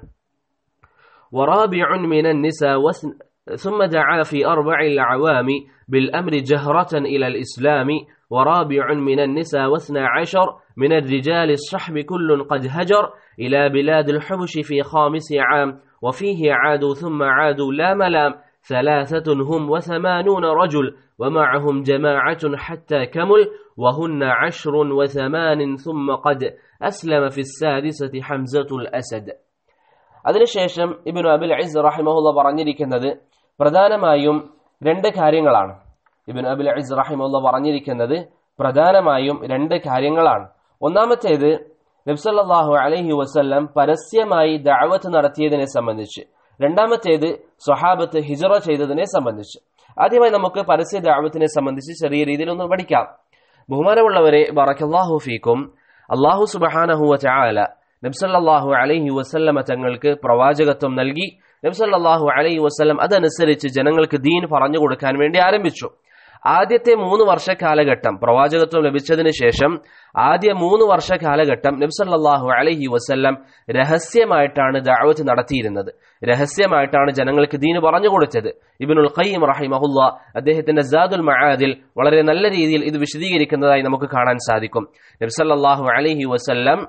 വറാബിഉൻ മിനൻ നിസാ വസ്ന ثم دعا في أربع الأعوام بالأمر جهرة إلى الإسلام ورابع من النساء واثنى عشر من الرجال الصحب كل قد هجر إلى بلاد الحبش في خامس عام وفيه عادوا ثم عادوا لا ملام ثلاثة هم وثمانون رجل ومعهم جماعة حتى كمل وهن عشر وثمان ثم قد أسلم في السادسة حمزة الأسد. അതിനുശേഷം ഇബ്നു അബിൽ ഇസ് റഹിമഹുല്ലാഹ് പറഞ്ഞിരിക്കുന്നത് പ്രധാനമായും രണ്ട് കാര്യങ്ങളാണ്. ഇബ്നു അബിൽ ഇസ് റഹിമഹുല്ലാഹ് പറഞ്ഞിരിക്കുന്നത് പ്രധാനമായും രണ്ട് കാര്യങ്ങളാണ്. ഒന്നാമത്തേത് നബി സല്ലല്ലാഹു അലൈഹി വസല്ലം പരസ്യമായി ദഅവത്ത് നടത്തിയതിനെ സംബന്ധിച്ച്, രണ്ടാമത്തേത് സ്വഹാബത്ത് ഹിജ്റ ചെയ്തതിനെ സംബന്ധിച്ച്. ആദ്യമായി നമുക്ക് പരസ്യ ദഅവത്തിനെ സംബന്ധിച്ച് ചെറിയ രീതിയിൽ ഒന്ന് പഠിക്കാം. ബഹുമാനമുള്ളവരെ, ബറക്കല്ലാഹു ഫീക്കും, അല്ലാഹു സുബ്ഹാനഹു വ തആല നബി സല്ലല്ലാഹു അലൈഹി വസല്ലമ തങ്ങൾക്ക് പ്രവാചകത്വം നൽകി. നബി സല്ലല്ലാഹു അലൈഹി വസല്ലം അതനുസരിച്ച് ജനങ്ങൾക്ക് ദീൻ പറഞ്ഞു കൊടുക്കാൻ വേണ്ടി ആരംഭിച്ചു. ആദ്യത്തെ മൂന്ന് വർഷ കാലഘട്ടം പ്രവാചകത്വം ലഭിച്ചതിന് ശേഷം ആദ്യ മൂന്ന് വർഷ കാലഘട്ടം നബി സല്ലല്ലാഹു അലൈഹി വസല്ലം രഹസ്യമായിട്ടാണ് ദഅവത്ത് നടത്തിയിരുന്നത്. രഹസ്യമായിട്ടാണ് ജനങ്ങൾക്ക് ദീൻ പറഞ്ഞു കൊടുത്തത്. ഇബ്നുൽ ഖയ്യിം റഹിമഹുല്ലാഹ് അദ്ദേഹത്തിന്റെ സാദുൽ മആദിൽ വളരെ നല്ല രീതിയിൽ ഇത് വിശദീകരിക്കുന്നതായി നമുക്ക് കാണാൻ സാധിക്കും. നബി സല്ലല്ലാഹു അലൈഹി വസല്ലം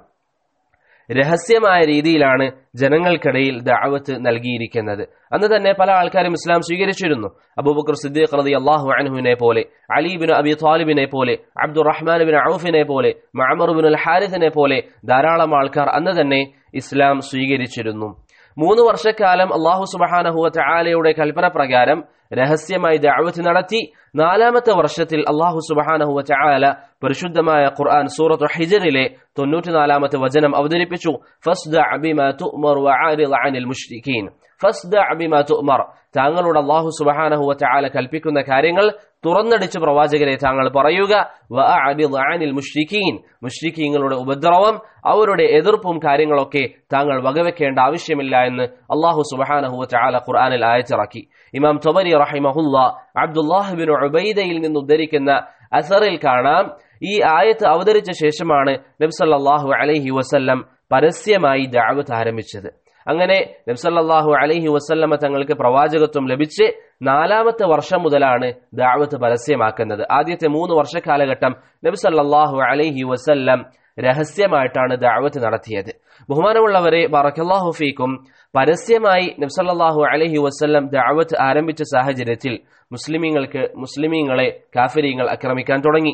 രഹസ്യമായ രീതിയിലാണ് ജനങ്ങൾക്കിടയിൽ ദഅവത്ത് നൽകിയിരിക്കുന്നത്. അന്ന് തന്നെ പല ആൾക്കാരും ഇസ്ലാം സ്വീകരിച്ചിരുന്നു. അബൂബക്കർ സിദ്ദീഖ് റളിയല്ലാഹു അൻഹുവിനെ പോലെ, അലി ഇബ്നു അബി ത്വാലിബിനെ പോലെ, അബ്ദുറഹ്മാൻ ഇബ്നു ഔഫിനെ പോലെ, മഅമർ ഇബ്നുൽ ഹാരിസിനെ പോലെ ധാരാളം ആൾക്കാർ അന്ന് തന്നെ ഇസ്ലാം സ്വീകരിച്ചിരുന്നു. മൂന്ന് വർഷക്കാലം അല്ലാഹു സുബ്ഹാനഹു വ തആലയുടെ കൽപ്പന പ്രകാരം രഹസ്യമായി ദഅവത്ത് നടത്തി. നാലാമത്തെ വർഷത്തിൽ അല്ലാഹു സുബ്ഹാനഹു വ തആല പരിശുദ്ധമായ ഖുർആൻ സൂറത്തു ഹിജ്റിലെ തൊണ്ണൂറ്റിനാലാമത്തെ വചനം അവതരിപ്പിച്ചു. ഫസ്ദഅ ബിമാ തുഅ്മർ വഅരിദ് അനിൽ മുശ്രികീൻ. ഫസ്ദഅ ബിമാ തുഅ്മർ, താങ്കളോട് അല്ലാഹു സുബ്ഹാനഹു വ തആല കൽപ്പിക്കുന്ന കാര്യങ്ങൾ തുറന്നടിച്ച് പ്രവാചകരെ താങ്കൾ പറയുക, വഅഅ്രിദ് അനിൽ മുശ്രിക്കീൻ, മുശ്രിക്കീങ്ങളുടെ ഉപദ്രവം, അവരുടെ എതിർപ്പും കാര്യങ്ങളൊക്കെ താങ്കൾ വകവെക്കേണ്ട ആവശ്യമില്ല എന്ന് അല്ലാഹു സുബ്ഹാനഹു വ തആല ഖുർആനിൽ ആയത്തിറക്കി. ഇമാം തബരി റഹിമഹുല്ലാ അബ്ദുല്ലാഹ് ഇബ്നു ഉബൈദയിൽ നിന്ന് ഉദ്ധരിക്കുന്ന അസറിൽ കാണാം, ഈ ആയത്ത് അവതരിച്ച ശേഷമാണ് നബി സല്ലല്ലാഹു അലൈഹി വസല്ലം പരസ്യമായി ദഅവത്ത് ആരംഭിച്ചത്. അങ്ങനെ നബി സല്ലല്ലാഹു അലൈഹി വസല്ലമ തങ്ങൾക്ക് പ്രവാചകത്വം ലഭിച്ച് നാലാമത്തെ വർഷം മുതലാണ് ദഅവത്ത് പരസ്യമാക്കുന്നത്. ആദ്യത്തെ മൂന്ന് വർഷ കാലഘട്ടം നബി സല്ലല്ലാഹു അലൈഹി വസല്ലം രഹസ്യമായിട്ടാണ് ദഅവത്ത് നടത്തിയത്. ബഹുമാനമുള്ളവരെ, ബറക്കല്ലാഹു ഫീക്കും, പരസ്യമായി നബി സല്ലല്ലാഹു അലൈഹി വസല്ലം ദഅവത്ത് ആരംഭിച്ച സാഹചര്യത്തിൽ മുസ്ലിമീങ്ങൾക്ക് മുസ്ലിമീങ്ങളെ കാഫിരീങ്ങൾ ആക്രമിക്കാൻ തുടങ്ങി.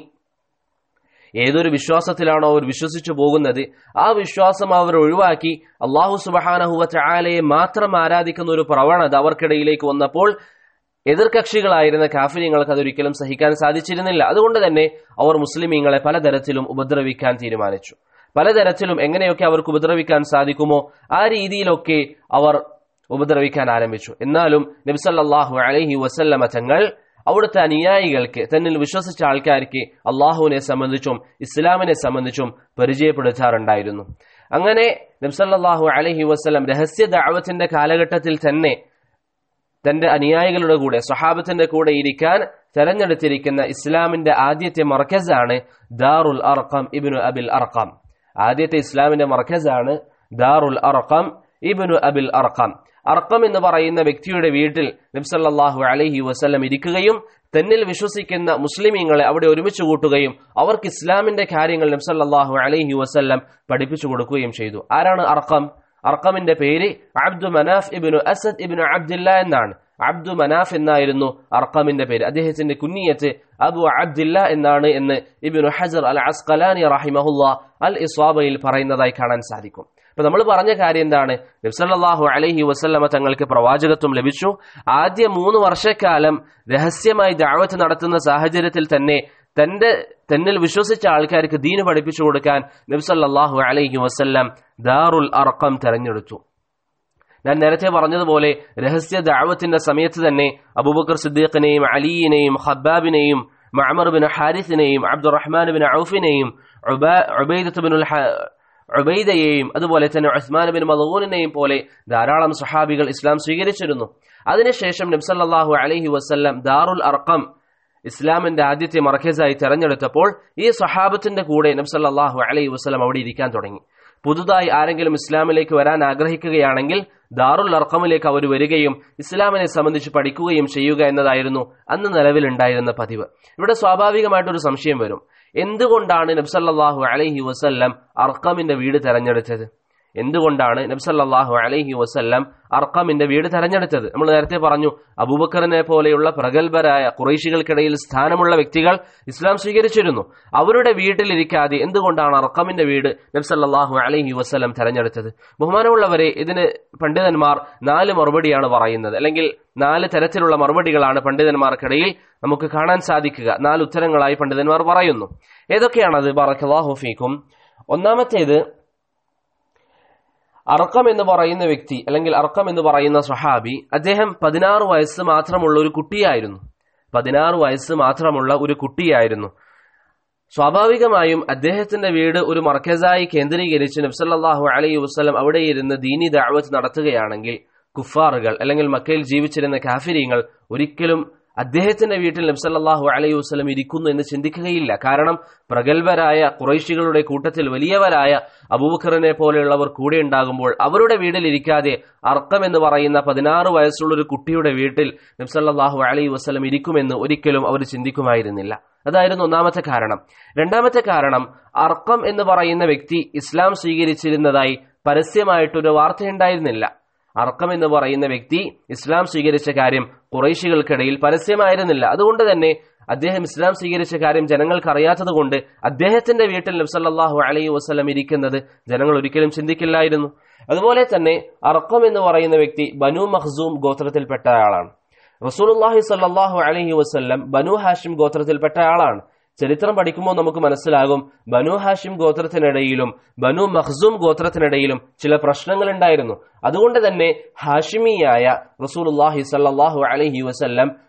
ഏതൊരു വിശ്വാസത്തിലാണോ അവർ വിശ്വസിച്ചു പോകുന്നത്, ആ വിശ്വാസം അവർ ഒഴിവാക്കി അല്ലാഹു സുബ്ഹാനഹു വ തആലയെ മാത്രം ആരാധിക്കുന്ന ഒരു പ്രവണത അവർക്കിടയിലേക്ക് വന്നപ്പോൾ എതിർകക്ഷികളായിരുന്ന കാഫിര്യങ്ങൾക്ക് അതൊരിക്കലും സഹിക്കാൻ സാധിച്ചിരുന്നില്ല. അതുകൊണ്ട് തന്നെ അവർ മുസ്ലിമീങ്ങളെ പലതരത്തിലും ഉപദ്രവിക്കാൻ തീരുമാനിച്ചു. പലതരത്തിലും എങ്ങനെയൊക്കെ അവർക്ക് ഉപദ്രവിക്കാൻ സാധിക്കുമോ ആ രീതിയിലൊക്കെ അവർ ഉപദ്രവിക്കാൻ ആരംഭിച്ചു. എന്നാലും നബി സല്ലല്ലാഹു അലൈഹി വസല്ലമ തങ്ങൾ അവിടുത്തെ അനുയായികൾക്ക്, തന്നിൽ വിശ്വസിച്ച ആൾക്കാർക്ക് അള്ളാഹുവിനെ സംബന്ധിച്ചും ഇസ്ലാമിനെ സംബന്ധിച്ചും പരിചയപ്പെടുത്താറുണ്ടായിരുന്നു. അങ്ങനെ നബി സല്ലല്ലാഹു അലൈഹി വസല്ലം രഹസ്യ ദഅവത്തിന്റെ കാലഘട്ടത്തിൽ തന്നെ തന്റെ അനുയായികളുടെ കൂടെ, സ്വഹാബത്തിന്റെ കൂടെ ഇരിക്കാൻ തെരഞ്ഞെടുത്തിരിക്കുന്ന ഇസ്ലാമിന്റെ ആദ്യത്തെ മർക്കസാണ് ദാറുൽ അർഖം ഇബ്നു അബിൽ അർഖം. ആദ്യത്തെ ഇസ്ലാമിന്റെ മർക്കസാണ് ദാറുൽ അർഖം ഇബ്നു അബിൽ അർഖം. അർഖം എന്ന് പറയുന്ന വ്യക്തിയുടെ വീട്ടിൽ നബി സല്ലല്ലാഹു അലൈഹി വസല്ലം ഇരിക്കുകയും തന്നിൽ വിശ്വസിക്കുന്ന മുസ്ലിമീങ്ങളെ അവിടെ ഒരുമിച്ച് കൂട്ടുകയും അവർക്ക് ഇസ്ലാമിന്റെ കാര്യങ്ങൾ നബി സല്ലല്ലാഹു അലൈഹി വസല്ലം പഠിപ്പിച്ചു കൊടുക്കുകയും ചെയ്തു. ആരാണ് അർഖം? അർഖമിന്റെ പേര് Abdu Manaf ibn Asad ibn Abdillah എന്നാണ്. അബ്ദു മനാഫ് എന്നായിരുന്നു അർഖമിന്റെ പേര്. അദ്ദേഹത്തിന്റെ കുന്നിയത്ത് അബു അബ്ദില്ല എന്നാണ് എന്ന് ഇബ്നു ഹജർ അൽ അസ്ഖലാനി റഹിമഹുല്ലാ അൽ ഇസ്വാബയിൽ പറയുന്നതായി കാണാൻ സാധിക്കും. അപ്പൊ നമ്മൾ പറഞ്ഞ കാര്യം എന്താണ്? നബി സല്ലല്ലാഹു അലൈഹി വസല്ലമ തങ്ങൾക്ക് പ്രവാചകത്വം ലഭിച്ചു. ആദ്യ മൂന്ന് വർഷക്കാലം രഹസ്യമായി ദഅവത്ത് നടത്തുന്ന സാഹചര്യത്തിൽ തന്നെ തന്റെ തന്നിൽ വിശ്വസിച്ച ആൾക്കാർക്ക് ദീന് പഠിപ്പിച്ചു കൊടുക്കാൻ നബി സല്ലല്ലാഹു അലൈഹി വസല്ലം ദാറുൽ അർഖം തെരഞ്ഞെടുത്തു. ഞാൻ നേരത്തെ പറഞ്ഞതുപോലെ രഹസ്യ ദഅവത്തിന്റെ സമയത്ത് തന്നെ അബൂബക്കർ സിദ്ദീഖിനെയും അലിയിനെയും ഖബ്ബാബിനെയും മഅമർ ബിൻ ഹാരിസിനെയും അബ്ദുറഹ്മാൻ ബിൻ ഔഫിനെയും ഉബൈദത്ത് ബിൻ ഉബൈദയെയും അതുപോലെ തന്നെ ഉസ്മാൻ ബിൻ മദ്ഊനിനെയും പോലെ ധാരാളം സ്വഹാബികൾ ഇസ്ലാം സ്വീകരിച്ചിരുന്നു. അതിനുശേഷം നബി സല്ലല്ലാഹു അലൈഹി വസല്ലം ദാറുൽ അർഖം ഇസ്ലാമിന്റെ ആദ്യത്തെ മർക്കസായി തെരഞ്ഞെടുത്തപ്പോൾ ഈ സ്വഹാബത്തിന്റെ കൂടെ നബി സല്ലല്ലാഹു അലൈഹി വസല്ലം അവിടെ ഇരിക്കാൻ തുടങ്ങി. പുതുതായി ആരെങ്കിലും ഇസ്ലാമിലേക്ക് വരാൻ ആഗ്രഹിക്കുകയാണെങ്കിൽ ദാറുൽ അർഖമിലേക്ക് അവർ വരികയും ഇസ്ലാമിനെ സംബന്ധിച്ച് പഠിക്കുകയും ചെയ്യുക എന്നതായിരുന്നു അന്ന് നിലവിലുണ്ടായിരുന്ന പതിവ്. ഇവിടെ സ്വാഭാവികമായിട്ടൊരു സംശയം വരും, എന്തുകൊണ്ടാണ് നബി സല്ലല്ലാഹു അലൈഹി വസല്ലം അർഖമിന്റെ വീട് തെരഞ്ഞെടുത്തത്? എന്തുകൊണ്ടാണ് നബി സല്ലല്ലാഹു അലൈഹി വസല്ലം അർഖമിന്റെ വീട് തെരഞ്ഞെടുത്തത്? നമ്മൾ നേരത്തെ പറഞ്ഞു, അബൂബക്കറിനെ പോലെയുള്ള പ്രഗത്ഭരായ ഖുറൈശികൾക്കിടയിൽ സ്ഥാനമുള്ള വ്യക്തികൾ ഇസ്ലാം സ്വീകരിച്ചിരുന്നു. അവരുടെ വീട്ടിലിരിക്കാതെ എന്തുകൊണ്ടാണ് അർഖമിന്റെ വീട് നബി സല്ലല്ലാഹു അലൈഹി വസല്ലം തെരഞ്ഞെടുത്തത്? ബഹുമാനമുള്ളവരെ, ഇതിന് പണ്ഡിതന്മാർ നാല് മറുപടിയാണ് പറയുന്നത്, അല്ലെങ്കിൽ നാല് തരത്തിലുള്ള മറുപടികളാണ് പണ്ഡിതന്മാർക്കിടയിൽ നമുക്ക് കാണാൻ സാധിക്കുക. നാല് ഉത്തരങ്ങളായി പണ്ഡിതന്മാർ പറയുന്നു. ഏതൊക്കെയാണത്? ബറക്കല്ലാഹു ഫീക്കും. ഒന്നാമത്തേത്, അർഖം എന്ന് പറയുന്ന വ്യക്തി, അല്ലെങ്കിൽ അർഖം എന്ന് പറയുന്ന സ്വഹാബി, അദ്ദേഹം പതിനാറ് വയസ്സ് മാത്രമുള്ള ഒരു കുട്ടിയായിരുന്നു. പതിനാറ് വയസ്സ് മാത്രമുള്ള ഒരു കുട്ടിയായിരുന്നു. സ്വാഭാവികമായും അദ്ദേഹത്തിന്റെ വീട് ഒരു മർക്കസായി കേന്ദ്രീകരിച്ച് നബി സല്ലല്ലാഹു അലൈഹി വസല്ലം അവിടെ ഇരുന്ന് ദീനി ദഅവത്ത് നടത്തുകയാണെങ്കിൽ കുഫാറുകൾ, അല്ലെങ്കിൽ മക്കയിൽ ജീവിച്ചിരുന്ന കാഫിരീങ്ങൾ ഒരിക്കലും അദ്ദേഹത്തിന്റെ വീട്ടിൽ നബി സല്ലല്ലാഹു അലൈഹി വസല്ലം ഇരിക്കുന്നു എന്ന് ചിന്തിക്കുകയില്ല. കാരണം പ്രഗത്ഭരായ ഖുറൈശികളുടെ കൂട്ടത്തിൽ വലിയവരായ അബൂബക്കറിനെ പോലെയുള്ളവർ കൂടെ ഉണ്ടാകുമ്പോൾ അവരുടെ വീട്ടിൽ ഇരിക്കാതെ അർഖം എന്ന് പറയുന്ന പതിനാറ് വയസ്സുള്ള ഒരു കുട്ടിയുടെ വീട്ടിൽ നബി സല്ലല്ലാഹു അലൈഹി വസല്ലം ഇരിക്കുമെന്ന് ഒരിക്കലും അവർ ചിന്തിക്കുമായിരുന്നില്ല. അതായിരുന്നു ഒന്നാമത്തെ കാരണം. രണ്ടാമത്തെ കാരണം, അർഖം എന്ന് പറയുന്ന വ്യക്തി ഇസ്ലാം സ്വീകരിച്ചിരുന്നതായി പരസ്യമായിട്ടൊരു വാർത്തയുണ്ടായിരുന്നില്ല. അർഖം എന്ന് പറയുന്ന വ്യക്തി ഇസ്ലാം സ്വീകരിച്ച കാര്യം ഖുറൈശികൾക്കിടയിൽ പരസ്യമായിരുന്നില്ല. അതുകൊണ്ട് തന്നെ അദ്ദേഹം ഇസ്ലാം സ്വീകരിച്ച കാര്യം ജനങ്ങൾക്ക് അറിയാത്തത് കൊണ്ട് അദ്ദേഹത്തിന്റെ വീട്ടിൽ നബി സല്ലല്ലാഹു അലൈഹി വസല്ലം ഇരിക്കുന്നത് ജനങ്ങൾ ഒരിക്കലും ചിന്തിക്കില്ലായിരുന്നു. അതുപോലെ തന്നെ അർഖം എന്ന് പറയുന്ന വ്യക്തി ബനു മഖ്സൂം ഗോത്രത്തിൽപ്പെട്ട ആളാണ്. റസൂലുള്ളാഹി സ്വല്ലല്ലാഹു അലൈഹി വസല്ലം ബനു ഹാഷിം ഗോത്രത്തിൽപ്പെട്ട ആളാണ്. ചരിത്രം പഠിക്കുമ്പോൾ നമുക്ക് മനസ്സിലാകും, ബനു ഹാഷിം ഗോത്രത്തിനിടയിലും ബനു മഖ്സൂം ഗോത്രത്തിനിടയിലും ചില പ്രശ്നങ്ങൾ ഉണ്ടായിരുന്നു. അതുകൊണ്ട് തന്നെ ഹാഷിമിയായ റസൂലുള്ളാഹി സ്വല്ലല്ലാഹു അലൈഹി വസല്ലം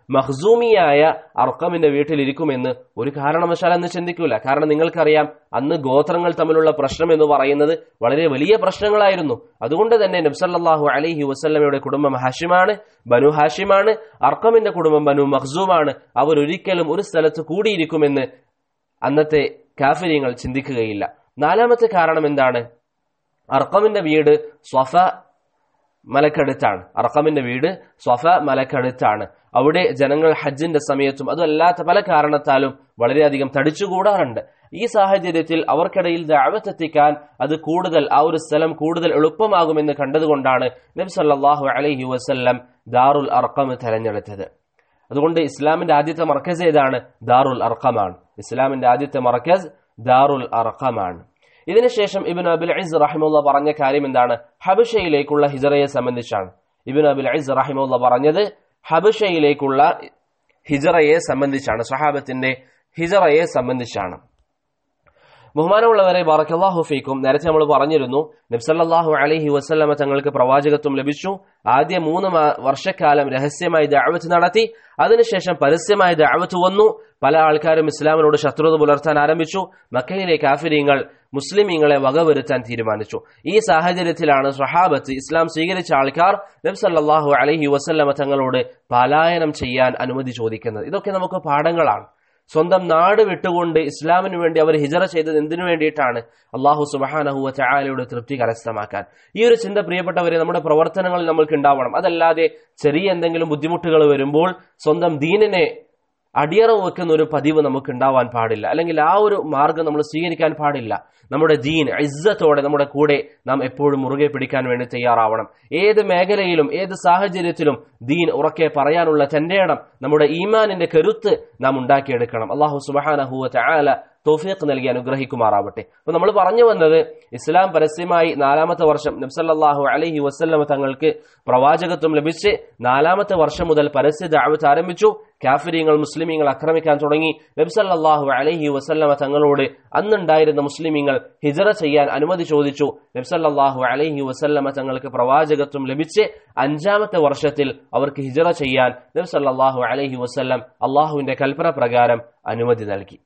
മഖ്സൂമിയായ അർഖമിന്റെ വീട്ടിലിരിക്കുമെന്ന് ഒരു കാരണവശാൽ അന്ന് ചിന്തിക്കൂല. കാരണം നിങ്ങൾക്കറിയാം, അന്ന് ഗോത്രങ്ങൾ തമ്മിലുള്ള പ്രശ്നം എന്ന് പറയുന്നത് വളരെ വലിയ പ്രശ്നങ്ങളായിരുന്നു. അതുകൊണ്ട് തന്നെ നബി സല്ലല്ലാഹു അലൈഹി വസല്ലമയുടെ കുടുംബം ഹാഷിമാണ്, ബനു ഹാഷിമാണ്. അർഖമിന്റെ കുടുംബം ബനു മഖ്സൂമാണ്. അവർ ഒരിക്കലും ഒരു സ്ഥലത്ത് കൂടിയിരിക്കുമെന്ന് അന്നത്തെ കാഫിര്യങ്ങൾ ചിന്തിക്കുകയില്ല. നാലാമത്തെ കാരണം എന്താണ്? അർഖമിന്റെ വീട് സ്വഫ മലക്കടുത്താണ്. അർഖമിന്റെ വീട് സ്വഫ മലക്കടുത്താണ്. അവിടെ ജനങ്ങൾ ഹജ്ജിന്റെ സമയത്തും അതുമല്ലാത്ത പല കാരണത്താലും വളരെയധികം തടിച്ചുകൂടാറുണ്ട്. ഈ സാഹചര്യത്തിൽ അവർക്കിടയിൽ ദഅവത്ത് എത്തിക്കാൻ അത് കൂടുതൽ ആ ഒരു സ്ഥലം കൂടുതൽ എളുപ്പമാകുമെന്ന് കണ്ടതുകൊണ്ടാണ് നബി സല്ലല്ലാഹു അലൈഹി വസല്ലം ദാറുൽ അർഖം തെരഞ്ഞെടുത്തത്. അതുകൊണ്ട് ഇസ്ലാമിന്റെ ആദ്യത്തെ മർക്കസ് ഏതാണ്? ദാറുൽ അർഖമാണ്. ഇസ്ലാമിന്റെ ആദ്യത്തെ മർക്കസ് ദാറുൽ അർഖമാണ്. ഇതിനുശേഷം ഇബ്നു അബിൽ ഇസ് റഹിമഹുല്ലാഹ് പറഞ്ഞ കാര്യം എന്താണ്? ഹബശയിലേക്കുള്ള ഹിജറയെ സംബന്ധിച്ചാണ്. ഇബ്നു അബിൽ ഇസ് റഹിമഹുല്ലാഹ് പറഞ്ഞത് ഹബശയിലേക്കുള്ള ഹിജറയെ സംബന്ധിച്ചാണ്, സ്വഹാബത്തിന്റെ ഹിജറയെ സംബന്ധിച്ചാണ്. ബഹുമാനമുള്ളവരെ, ബറക്കല്ലാഹു ഫീക്കും, നേരത്തെ നമ്മൾ പറഞ്ഞിരുന്നു നബി സല്ലല്ലാഹു അലൈഹി വസല്ലമ തങ്ങൾക്ക് പ്രവാചകത്വം ലഭിച്ചു. ആദ്യ മൂന്ന് വർഷക്കാലം രഹസ്യമായി ദഅവത്ത് നടത്തി. അതിനുശേഷം പരസ്യമായി ദഅവത്ത് വന്നു. പല ആൾക്കാരും ഇസ്ലാമിനോട് ശത്രുത പുലർത്താൻ ആരംഭിച്ചു. മക്കയിലെ കാഫിരീങ്ങൾ മുസ്ലിമീങ്ങളെ വകവരുത്താൻ തീരുമാനിച്ചു. ഈ സാഹചര്യത്തിലാണ് സ്വഹാബത്ത്, ഇസ്ലാം സ്വീകരിച്ച ആൾക്കാർ നബി സല്ലല്ലാഹു അലൈഹി വസല്ലമ തങ്ങളോട് പലായനം ചെയ്യാൻ അനുമതി ചോദിക്കുന്നത്. ഇതൊക്കെ നമുക്ക് പാഠങ്ങളാണ്. സ്വന്തം നാട് വിട്ടുകൊണ്ട് ഇസ്ലാമിന് വേണ്ടി അവർ ഹിജറ ചെയ്തത് എന്തിനു വേണ്ടിയിട്ടാണ്? അല്ലാഹു സുബ്ഹാനഹു വ തആലയുടെ തൃപ്തി കരസ്ഥമാക്കാൻ. ഈ ഒരു ചിന്ത പ്രിയപ്പെട്ടവരെ നമ്മുടെ പ്രവർത്തനങ്ങളിൽ നമ്മൾക്ക് ഉണ്ടാവണം. അതല്ലാതെ ചെറിയ എന്തെങ്കിലും ബുദ്ധിമുട്ടുകൾ വരുമ്പോൾ സ്വന്തം ദീനിനെ അടിയറവ് വെക്കുന്ന ഒരു പതിവ് നമുക്ക് ഉണ്ടാവാൻ പാടില്ല. അല്ലെങ്കിൽ ആ ഒരു മാർഗം നമ്മൾ സ്വീകരിക്കാൻ പാടില്ല. നമ്മുടെ ദീൻ ഇസ്സത്തോടെ നമ്മുടെ കൂടെ നാം എപ്പോഴും മുറുകെ പിടിക്കാൻ വേണ്ടി തയ്യാറാവണം. ഏത് മേഖലയിലും ഏത് സാഹചര്യത്തിലും ദീൻ ഉറക്കെ പറയാനുള്ള തന്റെ ഇടം, നമ്മുടെ ഈമാനിന്റെ കരുത്ത് നാം ഉണ്ടാക്കിയെടുക്കണം. അല്ലാഹു സുബ്ഹാനഹു വ തആല തൗഫീഖ് നൽകി അനുഗ്രഹിക്കുമാറാവട്ടെ. അപ്പൊ നമ്മൾ പറഞ്ഞു വന്നത്, ഇസ്ലാം പരസ്യമായി നാലാമത്തെ വർഷം നബി സല്ലല്ലാഹു അലൈഹി വസല്ലമ തങ്ങൾക്ക് പ്രവാചകത്വം ലഭിച്ച് നാലാമത്തെ വർഷം മുതൽ പരസ്യ ദഅവത്ത് ആരംഭിച്ചു. കാഫിരീങ്ങൾ മുസ്ലിമീങ്ങൾ ആക്രമിക്കാൻ തുടങ്ങി. നബി സല്ലല്ലാഹു അലൈഹി വസല്ലമ തങ്ങളോട് അന്നുണ്ടായിരുന്ന മുസ്ലിമീങ്ങൾ ഹിജറ ചെയ്യാൻ അനുമതി ചോദിച്ചു. നബി സല്ലല്ലാഹു അലൈഹി വസല്ലമ തങ്ങൾക്ക് പ്രവാചകത്വം ലഭിച്ച് അഞ്ചാമത്തെ വർഷത്തിൽ അവർക്ക് ഹിജറ ചെയ്യാൻ നബി സല്ലല്ലാഹു അലൈഹി വസല്ലം അള്ളാഹുവിന്റെ കൽപ്പന പ്രകാരം അനുമതി നൽകി.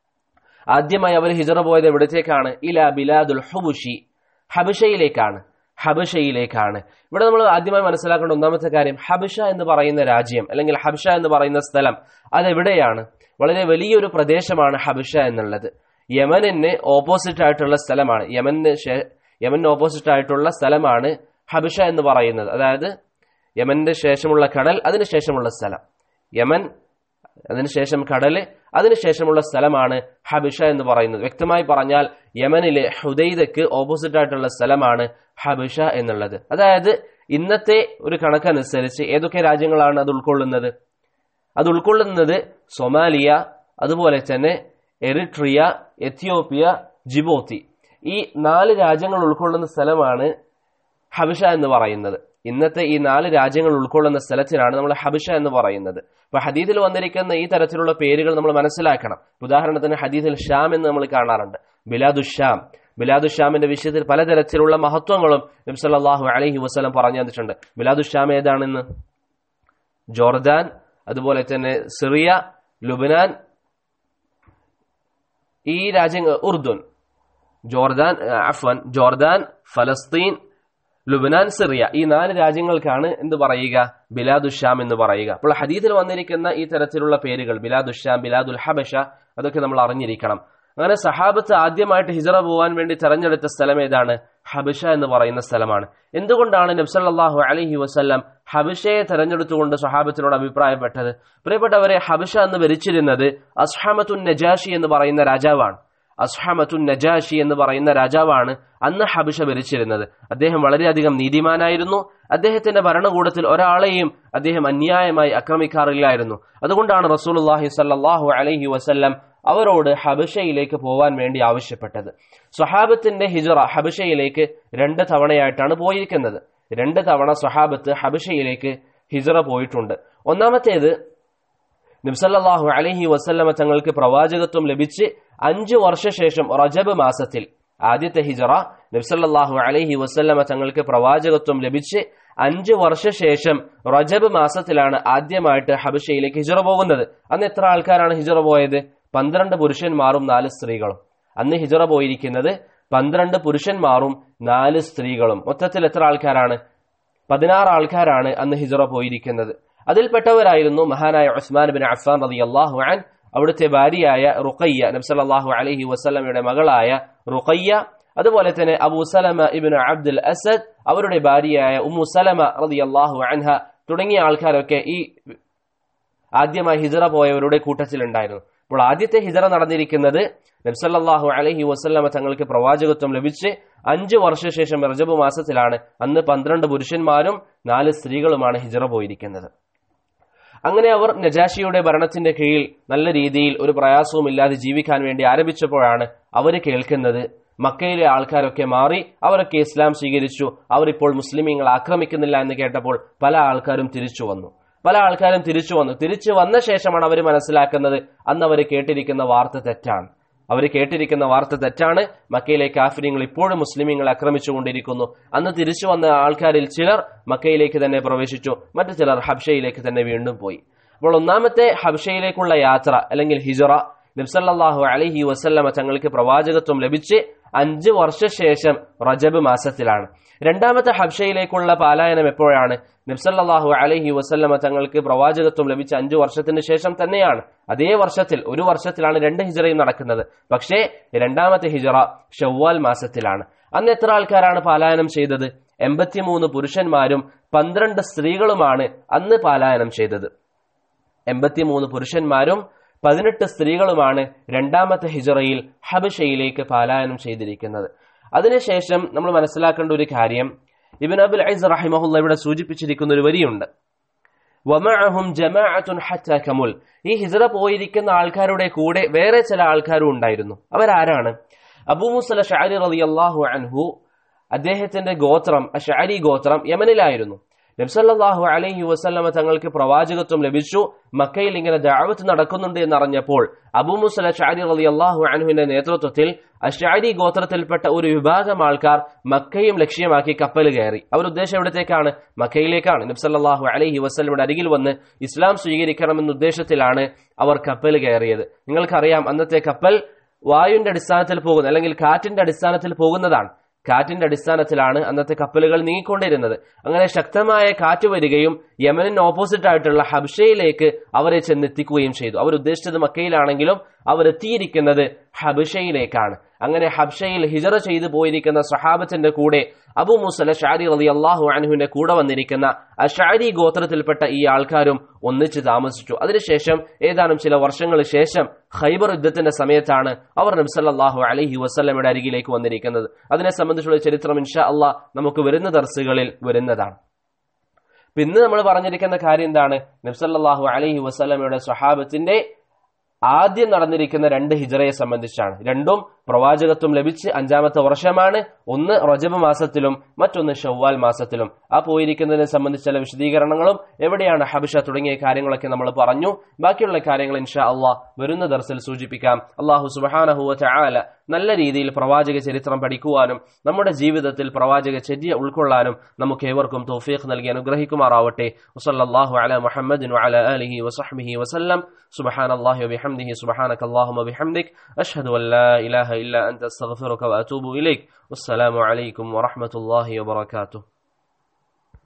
ആദ്യമായി അവർ ഹിജറ പോയത് എവിടത്തേക്കാണ്? ഇലാ ബിലാദുൽ ഹുബുഷി, ഹബശയിലേക്കാണ്. ഹബശയിലേക്കാണ്. ഇവിടെ നമ്മൾ ആദ്യമായി മനസ്സിലാക്കേണ്ട ഒന്നാമത്തെ കാര്യം, ഹബശ എന്ന് പറയുന്ന രാജ്യം അല്ലെങ്കിൽ ഹബശ എന്ന് പറയുന്ന സ്ഥലം അതെവിടെയാണ്? വളരെ വലിയൊരു പ്രദേശമാണ് ഹബശ എന്നുള്ളത്. യമനിന് ഓപ്പോസിറ്റ് ആയിട്ടുള്ള സ്ഥലമാണ്. യമന് യമന് ഓപ്പോസിറ്റ് ആയിട്ടുള്ള സ്ഥലമാണ് ഹബശ എന്ന് പറയുന്നത്. അതായത് യമന്റെ ശേഷമുള്ള കടൽ, അതിനുശേഷമുള്ള സ്ഥലം. യമൻ, അതിനുശേഷം കടല്, അതിനുശേഷമുള്ള സ്ഥലമാണ് ഹബശ എന്ന് പറയുന്നത്. വ്യക്തമായി പറഞ്ഞാൽ യമനിലെ ഹുദൈദക്ക് ഓപ്പോസിറ്റ് ആയിട്ടുള്ള സ്ഥലമാണ് ഹബശ എന്നുള്ളത്. അതായത് ഇന്നത്തെ ഒരു കണക്കനുസരിച്ച് ഏതൊക്കെ രാജ്യങ്ങളാണ് അത് ഉൾക്കൊള്ളുന്നത്? അത് ഉൾക്കൊള്ളുന്നത് സൊമാലിയ, അതുപോലെ തന്നെ എറിട്രിയ, എത്യോപ്യ, ജിബോത്തി, ഈ നാല് രാജ്യങ്ങൾ ഉൾക്കൊള്ളുന്ന സ്ഥലമാണ് ഹബശ എന്ന് പറയുന്നത്. ഇന്നത്തെ ഈ നാല് രാജ്യങ്ങൾ ഉൾക്കൊള്ളുന്ന സ്ഥലത്തിനാണ് നമ്മൾ ഹബശ എന്ന് പറയുന്നത്. അപ്പൊ ഹദീസിൽ വന്നിരിക്കുന്ന ഈ തരത്തിലുള്ള പേരുകൾ നമ്മൾ മനസ്സിലാക്കണം. ഉദാഹരണത്തിന് ഹദീസിൽ ഷാം എന്ന് നമ്മൾ കാണാറുണ്ട്, ബിലാദുഷാം. ബിലാദുഷാമിന്റെ വിഷയത്തിൽ പലതരത്തിലുള്ള മഹത്വങ്ങളും നബി സല്ലല്ലാഹു അലൈഹി വസല്ലം പറഞ്ഞു തന്നിട്ടുണ്ട്. ബിലാദുഷാം ഏതാണെന്ന്? ജോർദാൻ, അതുപോലെ തന്നെ സിറിയ, ലുബനാൻ, ഈ രാജ്യങ്ങൾ, ഉർദുൻ, ജോർദാൻ, അഫ്വാൻ, ജോർദാൻ, ഫലസ്തീൻ, ലുബനാൻ, സിറിയ, ഈ നാല് രാജ്യങ്ങൾക്കാണ് എന്ത് പറയുക? ബിലാദുഷാം എന്ന് പറയുക. അപ്പോൾ ഹദീസിൽ വന്നിരിക്കുന്ന ഈ തരത്തിലുള്ള പേരുകൾ, ബിലാദുഷാം, ബിലാദുൽ ഹബശ, അതൊക്കെ നമ്മൾ അറിഞ്ഞിരിക്കണം. അങ്ങനെ സഹാബത്ത് ആദ്യമായിട്ട് ഹിജറ പോകാൻ വേണ്ടി തെരഞ്ഞെടുത്ത സ്ഥലം ഏതാണ്? ഹബശ എന്ന് പറയുന്ന സ്ഥലമാണ്. എന്തുകൊണ്ടാണ് നബി സല്ലല്ലാഹു അലൈഹി വസല്ലം ഹബശയെ തെരഞ്ഞെടുത്തുകൊണ്ട് സഹാബത്തിനോട് അഭിപ്രായപ്പെട്ടത്? പ്രിയപ്പെട്ടവരെ, ഹബശ എന്ന് ഭരിച്ചിരുന്നത് അസ്ഹമത്തുൻ നജാഷി എന്ന് പറയുന്ന രാജാവാണ്. അസ്ഹമത്തുൻ നജാഷി എന്ന് പറയുന്ന രാജാവാണ് അന്ന് ഹബശ ഭരിച്ചിരുന്നത്. അദ്ദേഹം വളരെയധികം നീതിമാനായിരുന്നു. അദ്ദേഹത്തിന്റെ ഭരണകൂടത്തിൽ ഒരാളെയും അദ്ദേഹം അന്യായമായി ആക്രമിക്കാറില്ലായിരുന്നു. അതുകൊണ്ടാണ് റസൂലുള്ളാഹി സ്വല്ലല്ലാഹു അലൈഹി വസല്ലം അവരോട് ഹബശയിലേക്ക് പോവാൻ വേണ്ടി ആവശ്യപ്പെട്ടത്. സ്വഹാബത്തിന്റെ ഹിജറ ഹബശയിലേക്ക് രണ്ട് തവണയായിട്ടാണ് പോയിരിക്കുന്നത്. രണ്ട് തവണ സ്വഹാബത്ത് ഹബശയിലേക്ക് ഹിജറ പോയിട്ടുണ്ട്. ഒന്നാമത്തേത് നബി സല്ലല്ലാഹു അലൈഹി വസല്ലമ തങ്ങൾക്ക് പ്രവാചകത്വം ലഭിച്ച് അഞ്ചു വർഷശേഷം റജബ് മാസത്തിൽ, ആദ്യത്തെ ഹിജറ നബി സല്ലല്ലാഹു അലൈഹി വസല്ലമ തങ്ങൾക്ക് പ്രവാചകത്വം ലഭിച്ച് അഞ്ചു വർഷശേഷം റജബ് മാസത്തിലാണ് ആദ്യമായിട്ട് ഹബശയിലേക്ക് ഹിജറ പോകുന്നത്. അന്ന് എത്ര ആൾക്കാരാണ് ഹിജറ പോയത്? പന്ത്രണ്ട് പുരുഷന്മാരും നാല് സ്ത്രീകളും. അന്ന് ഹിജറ പോയിരിക്കുന്നത് പന്ത്രണ്ട് പുരുഷന്മാരും നാല് സ്ത്രീകളും. മൊത്തത്തിൽ എത്ര ആൾക്കാരാണ്? പതിനാറ് ആൾക്കാരാണ് അന്ന് ഹിജറ പോയിരിക്കുന്നത്. അതിൽപ്പെട്ടവരായിരുന്നു മഹാനായ ഉസ്മാൻ ബിൻ അഫ്ഫാൻ റളിയല്ലാഹു അൻഹു, അവിടുത്തെ ഭാര്യയായ റുഖയ്യ, നബി സല്ലല്ലാഹു അലൈഹി വസല്ലമയുടെ മകളായ റുഖയ്യ, അതുപോലെ തന്നെ Abu Salama ibn Abdul Asad, അവരുടെ ഭാര്യയായ ഉമ്മു സലമ റളിയല്ലാഹു അൻഹ തുടങ്ങിയ ആൾക്കാരൊക്കെ ഈ ആദ്യമായി ഹിജറ പോയവരുടെ കൂട്ടത്തിലുണ്ടായിരുന്നു. അപ്പോൾ ആദ്യത്തെ ഹിജറ നടന്നിരിക്കുന്നത് നബി സല്ലല്ലാഹു അലൈഹി വസല്ലമ തങ്ങൾക്ക് പ്രവാചകത്വം ലഭിച്ച് അഞ്ചു വർഷശേഷം റജബ് മാസത്തിലാണ്. അന്ന് പന്ത്രണ്ട് പുരുഷന്മാരും നാല് സ്ത്രീകളുമാണ് ഹിജറ പോയിരിക്കുന്നത്. അങ്ങനെ അവർ നജാഷിയുടെ ഭരണത്തിന്റെ കീഴിൽ നല്ല രീതിയിൽ ഒരു പ്രയാസവും ഇല്ലാതെ ജീവിക്കാൻ വേണ്ടി ആരംഭിച്ചപ്പോഴാണ് അവർ കേൾക്കുന്നത് മക്കയിലെ ആൾക്കാരൊക്കെ മാറി അവരൊക്കെ ഇസ്ലാം സ്വീകരിച്ചു, അവരിപ്പോൾ മുസ്ലിമീങ്ങൾ ആക്രമിക്കുന്നില്ല എന്ന് കേട്ടപ്പോൾ പല ആൾക്കാരും തിരിച്ചു വന്നു പല ആൾക്കാരും തിരിച്ചു വന്നു തിരിച്ചു വന്ന ശേഷമാണ് അവർ മനസ്സിലാക്കുന്നത് അന്ന് അവർ കേട്ടിരിക്കുന്ന വാർത്ത തെറ്റാണ്. അവർ കേട്ടിരിക്കുന്ന വാർത്ത തെറ്റാണ്. മക്കയിലെ കാഫിര്യങ്ങൾ ഇപ്പോഴും മുസ്ലിമീങ്ങളെ ആക്രമിച്ചുകൊണ്ടിരിക്കുന്നു. അന്ന് തിരിച്ചു വന്ന ആൾക്കാരിൽ ചിലർ മക്കയിലേക്ക് തന്നെ പ്രവേശിച്ചു, മറ്റു ചിലർ ഹബ്ഷയിലേക്ക് തന്നെ വീണ്ടും പോയി. അപ്പോൾ ഒന്നാമത്തെ ഹബ്ഷയിലേക്കുള്ള യാത്ര അല്ലെങ്കിൽ ഹിജറ നബി സല്ലല്ലാഹു അലൈഹി വസല്ലമ തങ്ങൾക്ക് പ്രവാചകത്വം ലഭിച്ച് അഞ്ച് വർഷശേഷം റജബ് മാസത്തിലാണ്. രണ്ടാമത്തെ ഹബ്ഷയിലേക്കുള്ള പലായനം എപ്പോഴാണ്? നബി സല്ലല്ലാഹു അലൈഹി വസല്ലമ തങ്ങൾക്ക് പ്രവാചകത്വം ലഭിച്ച അഞ്ചു വർഷത്തിന് ശേഷം തന്നെയാണ്. അതേ വർഷത്തിൽ, ഒരു വർഷത്തിലാണ് രണ്ട് ഹിജറയും നടക്കുന്നത്. പക്ഷേ രണ്ടാമത്തെ ഹിജറ ഷവ്വാൽ മാസത്തിലാണ്. അന്ന് എത്ര ആൾക്കാരാണ് പലായനം ചെയ്തത്? എൺപത്തിമൂന്ന് പുരുഷന്മാരും പന്ത്രണ്ട് സ്ത്രീകളുമാണ് അന്ന് പലായനം ചെയ്തത്. എൺപത്തിമൂന്ന് പുരുഷന്മാരും പതിനെട്ട് സ്ത്രീകളുമാണ് രണ്ടാമത്തെ ഹിജറയിൽ ഹബശയിലേക്ക് പലായനം ചെയ്തിരിക്കുന്നത്. അതിനുശേഷം നമ്മൾ മനസ്സിലാക്കേണ്ട ഒരു കാര്യം, ഇബ്നു അബുൽ ഐസ് റഹിമഹുല്ലാഹ് ഇവിടെ സൂചിപ്പിച്ചിരിക്കുന്ന ഒരു വരിയുണ്ട്, വമഅഹും ജമാഅത്തുൻ ഹത്താ കമുൽ. ഈ ഹിജറ പോയിരിക്കുന്ന ആൾക്കാരുടെ കൂടെ വേറെ ചില ആൾക്കാരും ഉണ്ടായിരുന്നു. അവരാരാണ്? അബൂ മൂസ അശ്അരി റളിയല്ലാഹു അൻഹു, അദ്ദേഹത്തിന്റെ ഗോത്രം അശ്അരി ഗോത്രം യമനിലായിരുന്നു. നബി സല്ലല്ലാഹു അലൈഹി വസല്ലമ തങ്ങൾക്ക് പ്രവാചകത്വം ലഭിച്ചു. മക്കയിൽ ഇങ്ങനെ ദഅവത്ത് നടക്കുന്നുണ്ട് എന്നറിഞ്ഞപ്പോൾ അബൂ മൂസ അശ്അരി റളിയല്ലാഹു അൻഹുവിന്റെ നേതൃത്വത്തിൽ അശ്അരി ഗോത്രത്തിൽപ്പെട്ട ഒരു വിഭാഗം ആൾക്കാർ മക്കയും ലക്ഷ്യമാക്കി കപ്പൽ കയറി. അവർ ഉദ്ദേശം എവിടത്തേക്കാണ്? മക്കയിലേക്കാണ്. നബി സല്ലല്ലാഹു അലൈഹി വസല്ലമയുടെ അരികിൽ വന്ന് ഇസ്ലാം സ്വീകരിക്കണമെന്ന ഉദ്ദേശത്തിലാണ് അവർ കപ്പൽ കയറിയത്. നിങ്ങൾക്കറിയാം, അന്നത്തെ കപ്പൽ വായുവിന്റെ അടിസ്ഥാനത്തിൽ പോകുന്ന അല്ലെങ്കിൽ കാറ്റിന്റെ അടിസ്ഥാനത്തിൽ പോകുന്നതാണ്. കാറ്റിന്റെ അടിസ്ഥാനത്തിലാണ് അന്നത്തെ കപ്പലുകൾ നീങ്ങിക്കൊണ്ടിരുന്നത്. അങ്ങനെ ശക്തമായ കാറ്റ് വരികയും യമനിന് ഓപ്പോസിറ്റ് ആയിട്ടുള്ള ഹബ്ഷയിലേക്ക് അവരെ ചെന്നെത്തിക്കുകയും ചെയ്തു. അവർ ഉദ്ദേശിച്ചത് മക്കയിലാണെങ്കിലും അവരെത്തിയിരിക്കുന്നത് ഹബ്ഷയിലേക്കാണ്. അങ്ങനെ ഹബ്ഷയിൽ ഹിജറ ചെയ്തു പോയിരിക്കുന്ന സഹാബത്തിന്റെ കൂടെ അബൂ മൂസ അശ്അരി റളിയല്ലാഹു അൻഹുവിന്റെ കൂടെ വന്നിരിക്കുന്ന അശ്അരി ഗോത്രത്തിൽപ്പെട്ട ഈ ആൾക്കാരും ഒന്നിച്ച് താമസിച്ചു. അതിനുശേഷം ഏതാനും ചില വർഷങ്ങൾക്ക് ശേഷം ഖൈബർ യുദ്ധത്തിന്റെ സമയത്താണ് അവർ നബി സല്ലല്ലാഹു അലൈഹി വസല്ലമയുടെ അരികിലേക്ക് വന്നിരിക്കുന്നത്. അതിനെ സംബന്ധിച്ചുള്ള ചരിത്രം ഇൻഷാ അല്ലാഹ് നമുക്ക് വരുന്ന ദർസുകളിൽ വരുന്നതാണ്. പിന്നെ നമ്മൾ പറഞ്ഞിരിക്കുന്ന കാര്യം എന്താണ്? നബി സല്ലല്ലാഹു അലൈഹി വസല്ലമയുടെ സ്വഹാബത്തിന്റെ ആദ്യം നടന്നിരിക്കുന്ന രണ്ട് ഹിജറയെ സംബന്ധിച്ചാണ്. രണ്ടും പ്രവാചകത്വം ലഭിച്ച് അഞ്ചാമത്തെ വർഷമാണ്. ഒന്ന് റജബ് മാസത്തിലും മറ്റൊന്ന് ഷവ്വാൽ മാസത്തിലും. ആ പോയിരിക്കുന്നതിനെ സംബന്ധിച്ച ചില വിശദീകരണങ്ങളും എവിടെയാണ് ഹബശ തുടങ്ങിയ കാര്യങ്ങളൊക്കെ നമ്മൾ പറഞ്ഞു. ബാക്കിയുള്ള കാര്യങ്ങൾ ഇൻഷാ അള്ളാഹ് വരുന്ന ദർസിൽ സൂചിപ്പിക്കാം. അള്ളാഹു സുബ്ഹാനഹു വ തആല നല്ല രീതിയിൽ പ്രവാചക ചരിത്രം പഠിക്കുവാനും നമ്മുടെ ജീവിതത്തിൽ പ്രവാചക ചര്യ ഉൾക്കൊള്ളാനും നമുക്ക് ഏവർക്കും തൗഫീഖ് നൽകി അനുഗ്രഹിക്കുമാറാവട്ടെ. വസല്ലല്ലാഹു അലാ മുഹമ്മദിൻ വഅലാ ആലിഹി വസഹ്ബിഹി വസല്ലം. സുബ്ഹാനല്ലാഹി വബിഹംദിഹി സുബ്ഹാനകല്ലാഹുമ്മ വബിഹംദിക് അഷ്ഹദു അൻ ലാ ഇലാഹ إلا أنت أستغفرك وأتوب إليك. والسلام عليكم ورحمة الله وبركاته.